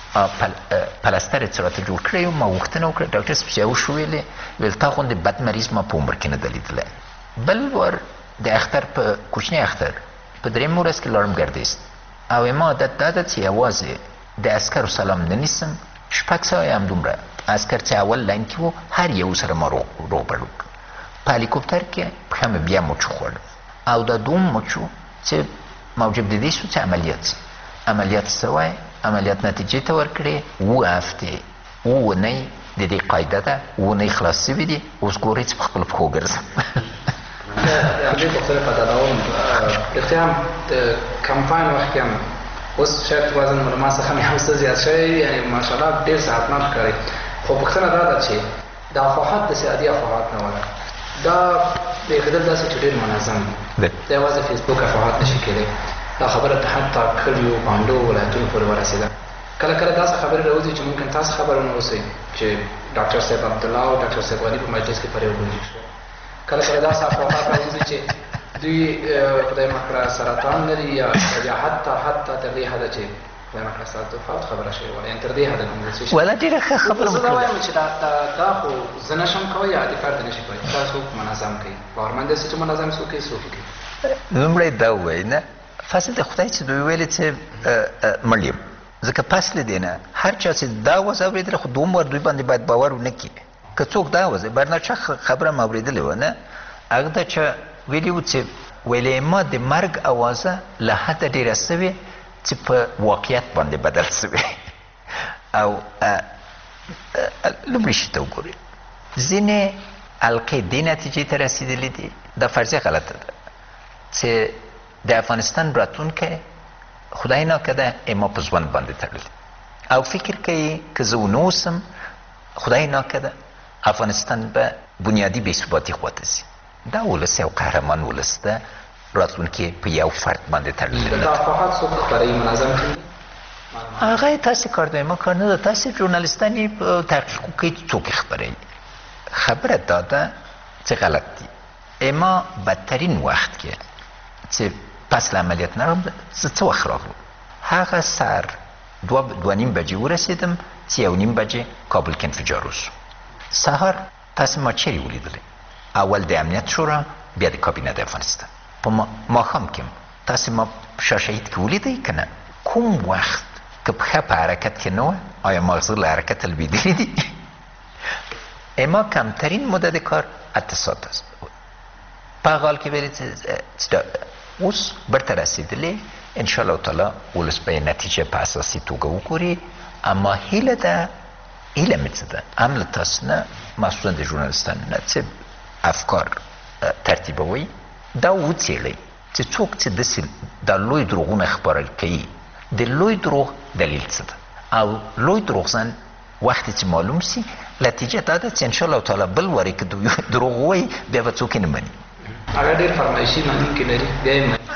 پلستر یې څه راته جوړ کړی و. ما غوښتنه وکړه ډاکټر صاحب سیاوش ویلې ویل تا غوندې بد مریض ما په عمر کې نه ده لیدلی. بل وار د اختر په کوچنی اختر په درېیمه ورځ کې لاړم ګردیز او ما عادت دا ده چې یوازې د عسکرو سلام نه نیسم. 6 سوه همدومره عسکر چې اول لاین کې و هر یو سره ما روغبړ وکړ. په هلیکوپټر کې پښه مې بیا مچو خوړ او دا دوم مچو چې موجب د دې شو چې عملیات څه وایي عملیات نتیجې ته ورکړې 7 هفتې 7 اونۍ د دې قاعده ده 7 اونۍ خلاص شوي دي. اوس ګورئ چې په خپلو پښو ګرځم. د همدې پوښتنې په دادوم رښتیا هم د کمپاین وخت کې هم اوس شاید وزن مو له ما څخه مې هم څه زیات شوی یعنې ماشاءالله ډېر صحتمند ښکاري. خو پوښتنه دا ده چې د افواهات داسې عادي افواهات نه وه دا پرېښودل داسې چې ډېر منظم دي. دا یوازې فیسبوک افواهات نشي کېدی. دا خبره حتی کلیو بانډو ولایتونو پورې ورسېده. کله کله داسې خبرې راوځي چې ممکن تاسو خبر ونه اوسئ چې ډاکټر صاحب عبدالله او ډاکټر صاحب غني په مجلس کې پرې وګورئ. کله کله داسې افواهات راوځي چې دوی خدای مکړه سرطان لري یا حتی تر دې حده چې خدای مکړه ستاسو فوت خبره شوې وه یعنې تر دې حده کوم څه شي. ولا ډېره ښه خبره زه دا وایم چې دا خو زه نشم کوی یا عادي کار ته نشي کوی. دا څوک منظم کوي باورمند دی چې منظم څوک کوي څوک کوي. لومړی دا ووایي نه فصل د خدای چې دوی ویلې چې مړ یم ځکه پس له دې نه هر چا چې دا وز اورېدله خو دوم وار دوی باندې باید باور ونه کړي. که څوک دا وز برناچه خبره مې اورېدلې وه نه هغه دا چې ویلي وو چې ویلې ما د مرګ اوازه له حده ډېره سوې چې په واقعیت باندې بدل سوې. او لومړي شي ته وګورئ ځینې حلقې دې نتیجې ته رسېدلې دي. دا فرضیه غلطه ده چې د افغانستان راتلونکی خدای ناکده ما په ژوند باندې تړلی او فکر کوي که زه ونه اوسم خدای ناکده افغانستان به بنیادي بې ثباتي خواته ځي. دا ولس یو قهرمان ولس ده راتلونکی په یو فرد باندې تړلی نه ده. دا افواهات څوک خپروي منظم کوي هغه یې تاسې کار دی ما کار نه ده. تاسې ژورنالیستان یې تحقیق وکړئ څوک یې خپروي. خبره دا ده چې غلط دي. ما بدترین وخت کې چې پس له عملیات نه زه څه وخت راغلم هغه سهار 2:30 بجې ورسېدم چې 1:30 بجې کابل کې انفجار وشو. سهار تاسې ما چیرې ولیدلی؟ اول د امنیت شورا بیا د کابینه د افغانستان په ماښام کې تاسې ما شاه شهید کې ولیدئ که نه؟ کوم وخت که پښه په حرکت کې نه وه آیا مغزه له حرکته لوېدلي دي؟ ما کمترین مدت کار 8 ساعت است. په هغه حال کې ویلې چې اوس برته رسېدلې انشاءالله تعالی ولس به یې نتیجه په اساسي توګه وګوري. اما هیله ده هیله مې څه ده هم له تاسو نه مسؤلا د ژورنالیستانو نه چې افکار ترتیبوئ دا وڅېړئ چې څوک چې داسې دا لوی دروغونه خپرل کوي د لوی دروغ دلیل څه ده او لوی دروغزن وخت چې معلوم سي نتیجه دا ده چې انشاءالله تعالی بل وارې که دروغ ووایي بیا به څوک یې نه مني. هغه ډېر فرمایشي منونکي لري بیا یې مني.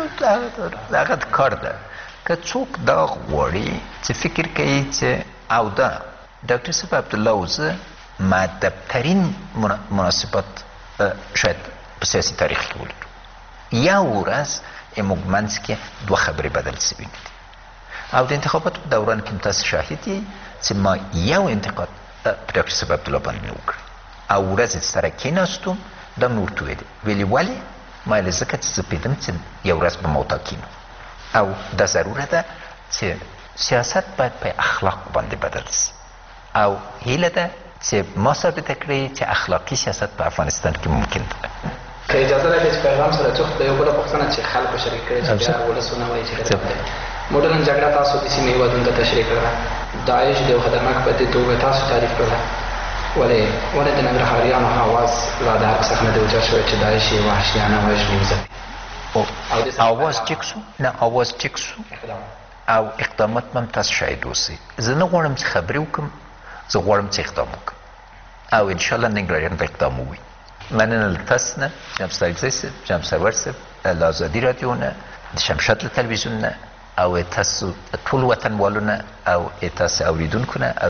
هغه کار ده که څوک دا غواړي چې فکر کوي چې او دا ډاکټر صاحب عبدالله او زه مؤدبترین مناسبات شاید په سیاسي تاریخ کې ولرو. یو ورځ موږ منځ کې 2 خبرې بدل شوي نه دي او د انتخاباتو په دوران کې تاسو شاهد یې چې ما یو انتقاد په ډاکټر صاحب عبدالله باندې نه وکړ او ورځ سره کېناستم دا مې ورته ویلې ولې ما ویلې ځکه چې زه پوهېدم چې یو ورځ به ما وټاکینو او دا ضروره ده چې سیاست باید په اخلاق باندې بدل شي او هیله ده چې ما ثابته کړئ چې اخلاقي سیاست په افغانستان کې ممکن ده. که اجازه راکړئ چې پیغام سره څوک د یو بله پوښتنه چې خلکو شریک کړی چې بیا ولس ونه وایي چې موډرن جګړه تاسو د سیمې هېوادونو ته تشریح کړله. داعش د یو خطرناک پدې توګه تاسو تعریف کړله. ولې د ننګرهاریانو حواس لا د حق څخه نه دی اوچت شوی چې دا شی وحشیانه وژنې وځي آواز ټیک شو نه آواز ټیک شو او اقدامات هم تاسو شاهد اوسئ زه نه غواړم چې خبرې وکړم زه غواړم چې اقدام وکړم او انشاءالله ننګرهاریان به اقدام ووایي مننه له تاسو نه جناب سرګزی صاحب جناب سرور صاحب له ازادي راډیو نه د شمشاد له تلویزیون نه او تاسو ټول وطنوالو نه او تاسو اوریدونکو نه او